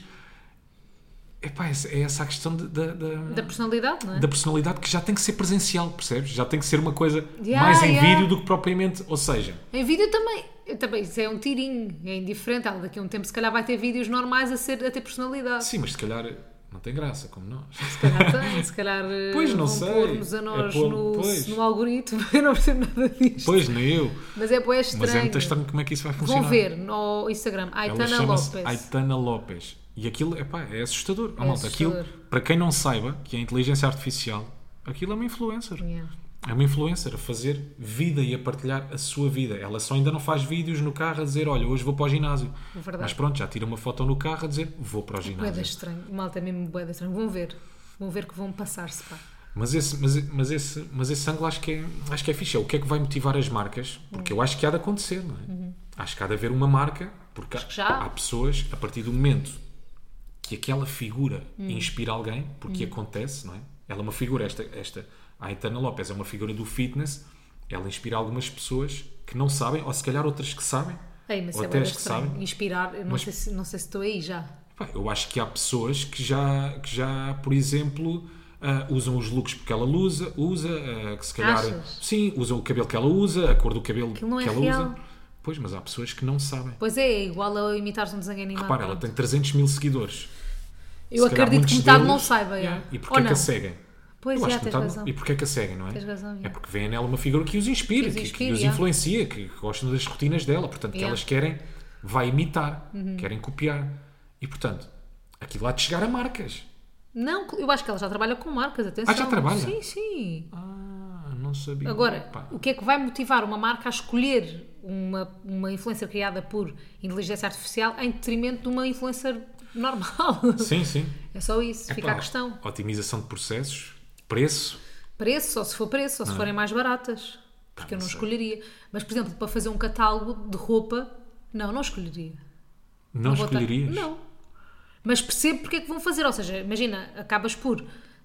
epá, é essa a questão de- da, da, Da personalidade, não é? da personalidade que já tem que ser presencial, percebes? Já tem que ser uma coisa Yeah, mais em yeah. vídeo do que propriamente. Ou seja, Em vídeo também. Eu também, isso é um tirinho, é indiferente. Ela daqui a um tempo se calhar vai ter vídeos normais a, ser, a ter personalidade. sim, mas se calhar não tem graça, como nós. Se calhar tem, se calhar eh, Pois, não vão sei. pôr-nos a nós É pôr- no, pois. no algoritmo. Eu não percebo nada disto. Pois, nem eu. Mas é bué estranho. Mas é muito estranho como é que isso vai funcionar. Vão ver no Instagram, Ela Aitana chama-se Lopes. Aitana Lopes. E aquilo, epá, é assustador. Oh, É malta, assustador. Aquilo, para quem não saiba que é inteligência artificial, aquilo é uma influencer. Yeah. É uma influencer a fazer vida e a partilhar a sua vida. Ela só ainda não faz vídeos no carro a dizer, olha, hoje vou para o ginásio. Verdade. Mas pronto, já tira uma foto no carro a dizer, vou para o Bué da ginásio. estranho. Malta, é mesmo bué da estranho. Vão ver. Vão ver que vão passar-se, pá. Mas esse, mas, mas, esse, mas esse ângulo acho que, é, acho que é fixe. É o que é que vai motivar as marcas? Porque eu acho que há de acontecer, não é? Acho que há de haver uma marca, porque há, que já há. há pessoas, a partir do momento que aquela figura Hum. inspira alguém, porque acontece, não é? Ela é uma figura, esta, esta a Aitana Lopes é uma figura do fitness, ela inspira algumas pessoas que não sabem, ou se calhar outras que sabem, Ei, mas ou é até bué da as que estranho. sabem. Inspirar, eu não, Mas- sei se, não sei se estou aí já. Pá, eu acho que há pessoas que já, que já por exemplo, ah, usam os looks porque ela usa, usa ah, que se calhar. Achas? Sim, usam o cabelo que ela usa, a cor do cabelo Aquilo não é que ela real. usa. Pois, mas há pessoas que não sabem. Pois é, é igual a imitares um desenho animado. Repara, ela pronto. tem trezentos mil seguidores. Eu Se calhar acredito que muitos metade deles- não saiba. Yeah. já. E porquê Ou é que não? a seguem? Pois Eu é, acho que tens metade- razão. E porquê é que a seguem, não é? Tens razão, É yeah. porque vêem nela uma figura que os inspira, Que os que, que inspira, os yeah. influencia, que gostam das rotinas dela. Portanto, que Yeah. Uhum. elas querem, vai imitar, querem copiar. E portanto, aquilo há de chegar a marcas. Não, eu acho que ela já trabalha com marcas, atenção. Ah, já trabalha? Sim, sim. Ah, não sabia. Agora, Pá. o que é que vai motivar uma marca a escolher uma, uma influencer criada por inteligência artificial em detrimento de uma influencer normal? Sim, sim. É só isso, fica Epá, a questão. Otimização de processos, preço. Preço, só se for preço, ou se Não. forem mais baratas. Porque eu não não sei. escolheria. Mas, por exemplo, para fazer um catálogo de roupa, não, não escolheria. Não, vou estar- escolherias? Não. Mas percebo porque é que vão fazer. Ou seja, imagina, acabas por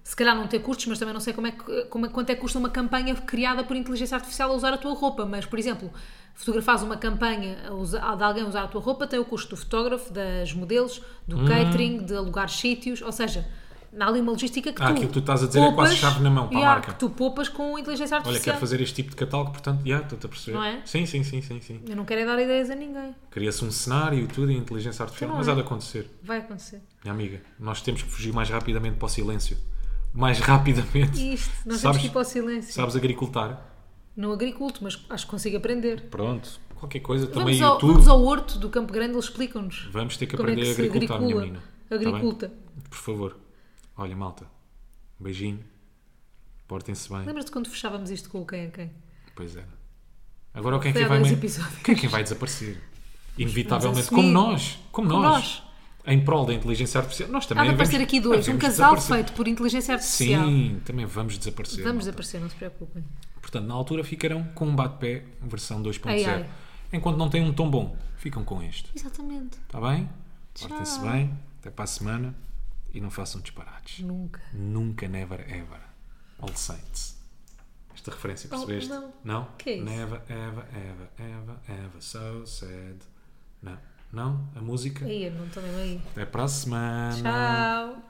se calhar não ter custos, mas também não sei como é que, como é, quanto é que custa uma campanha criada por inteligência artificial a usar a tua roupa. Mas, por exemplo, fotografares uma campanha a usar, de alguém usar a tua roupa tem o custo do fotógrafo, das modelos, do Hum. catering, de alugar sítios, ou seja, há ali uma logística que Ah, tu aquilo que tu estás a dizer é quase chave na mão para a yeah, marca. que tu poupas com inteligência Olha, artificial. quero fazer este tipo de catálogo, portanto, já, estou-te a perceber. Não é? Sim, sim, sim, sim, sim. Eu não quero é dar ideias a ninguém. Cria-se um cenário e tudo em inteligência artificial, Então não mas é. há de acontecer. Vai acontecer. Minha amiga, nós temos que fugir mais rapidamente para o silêncio. Mais rapidamente. Isto, nós Sabes- temos que ir para o silêncio. Sabes agricultar? Não agriculto, mas acho que consigo aprender. Pronto, qualquer coisa também Vamos ao, YouTube. vamos ao horto do Campo Grande, eles explicam-nos. Vamos ter que como é aprender que a se agricultar, minha agricula. menina. Tá bem? Agriculta. Por favor. Olha, malta. Um beijinho. Portem-se bem. Lembras-te quando fechávamos isto com o quem é quem? Pois é. Agora quem é Foi que há vai dois me- episódios. quem é que vai desaparecer? Inevitavelmente. assumir. Como nós. Como, Como nós. nós. Em prol da inteligência artificial. Nós Há também de aparecer vamos- aqui dois. Um vamos casal desaparecer. feito por inteligência artificial. Sim, também vamos desaparecer. Vamos malta. desaparecer, não se preocupem. Portanto, na altura ficarão com um bate-pé versão dois ponto Ai, zero. ai. Enquanto não têm um tom bom, ficam com este. Exatamente. Está bem? Tchau. Portem-se bem. Até para a semana. E não façam disparates. Nunca. Nunca, never, ever. All Saints. Esta referência, Oh, percebeste? não. Não? Que é isso? Never, ever, ever, ever, ever, so sad. Não. Não? A música? Aí, eu não estou mesmo aí. Até para a semana. Tchau.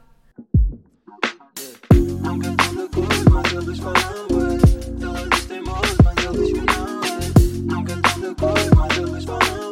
Nunca estão de acordo, mas eles falam bué. Eles têm moço, mas eles que não é. Nunca estão de acordo, mas eles falam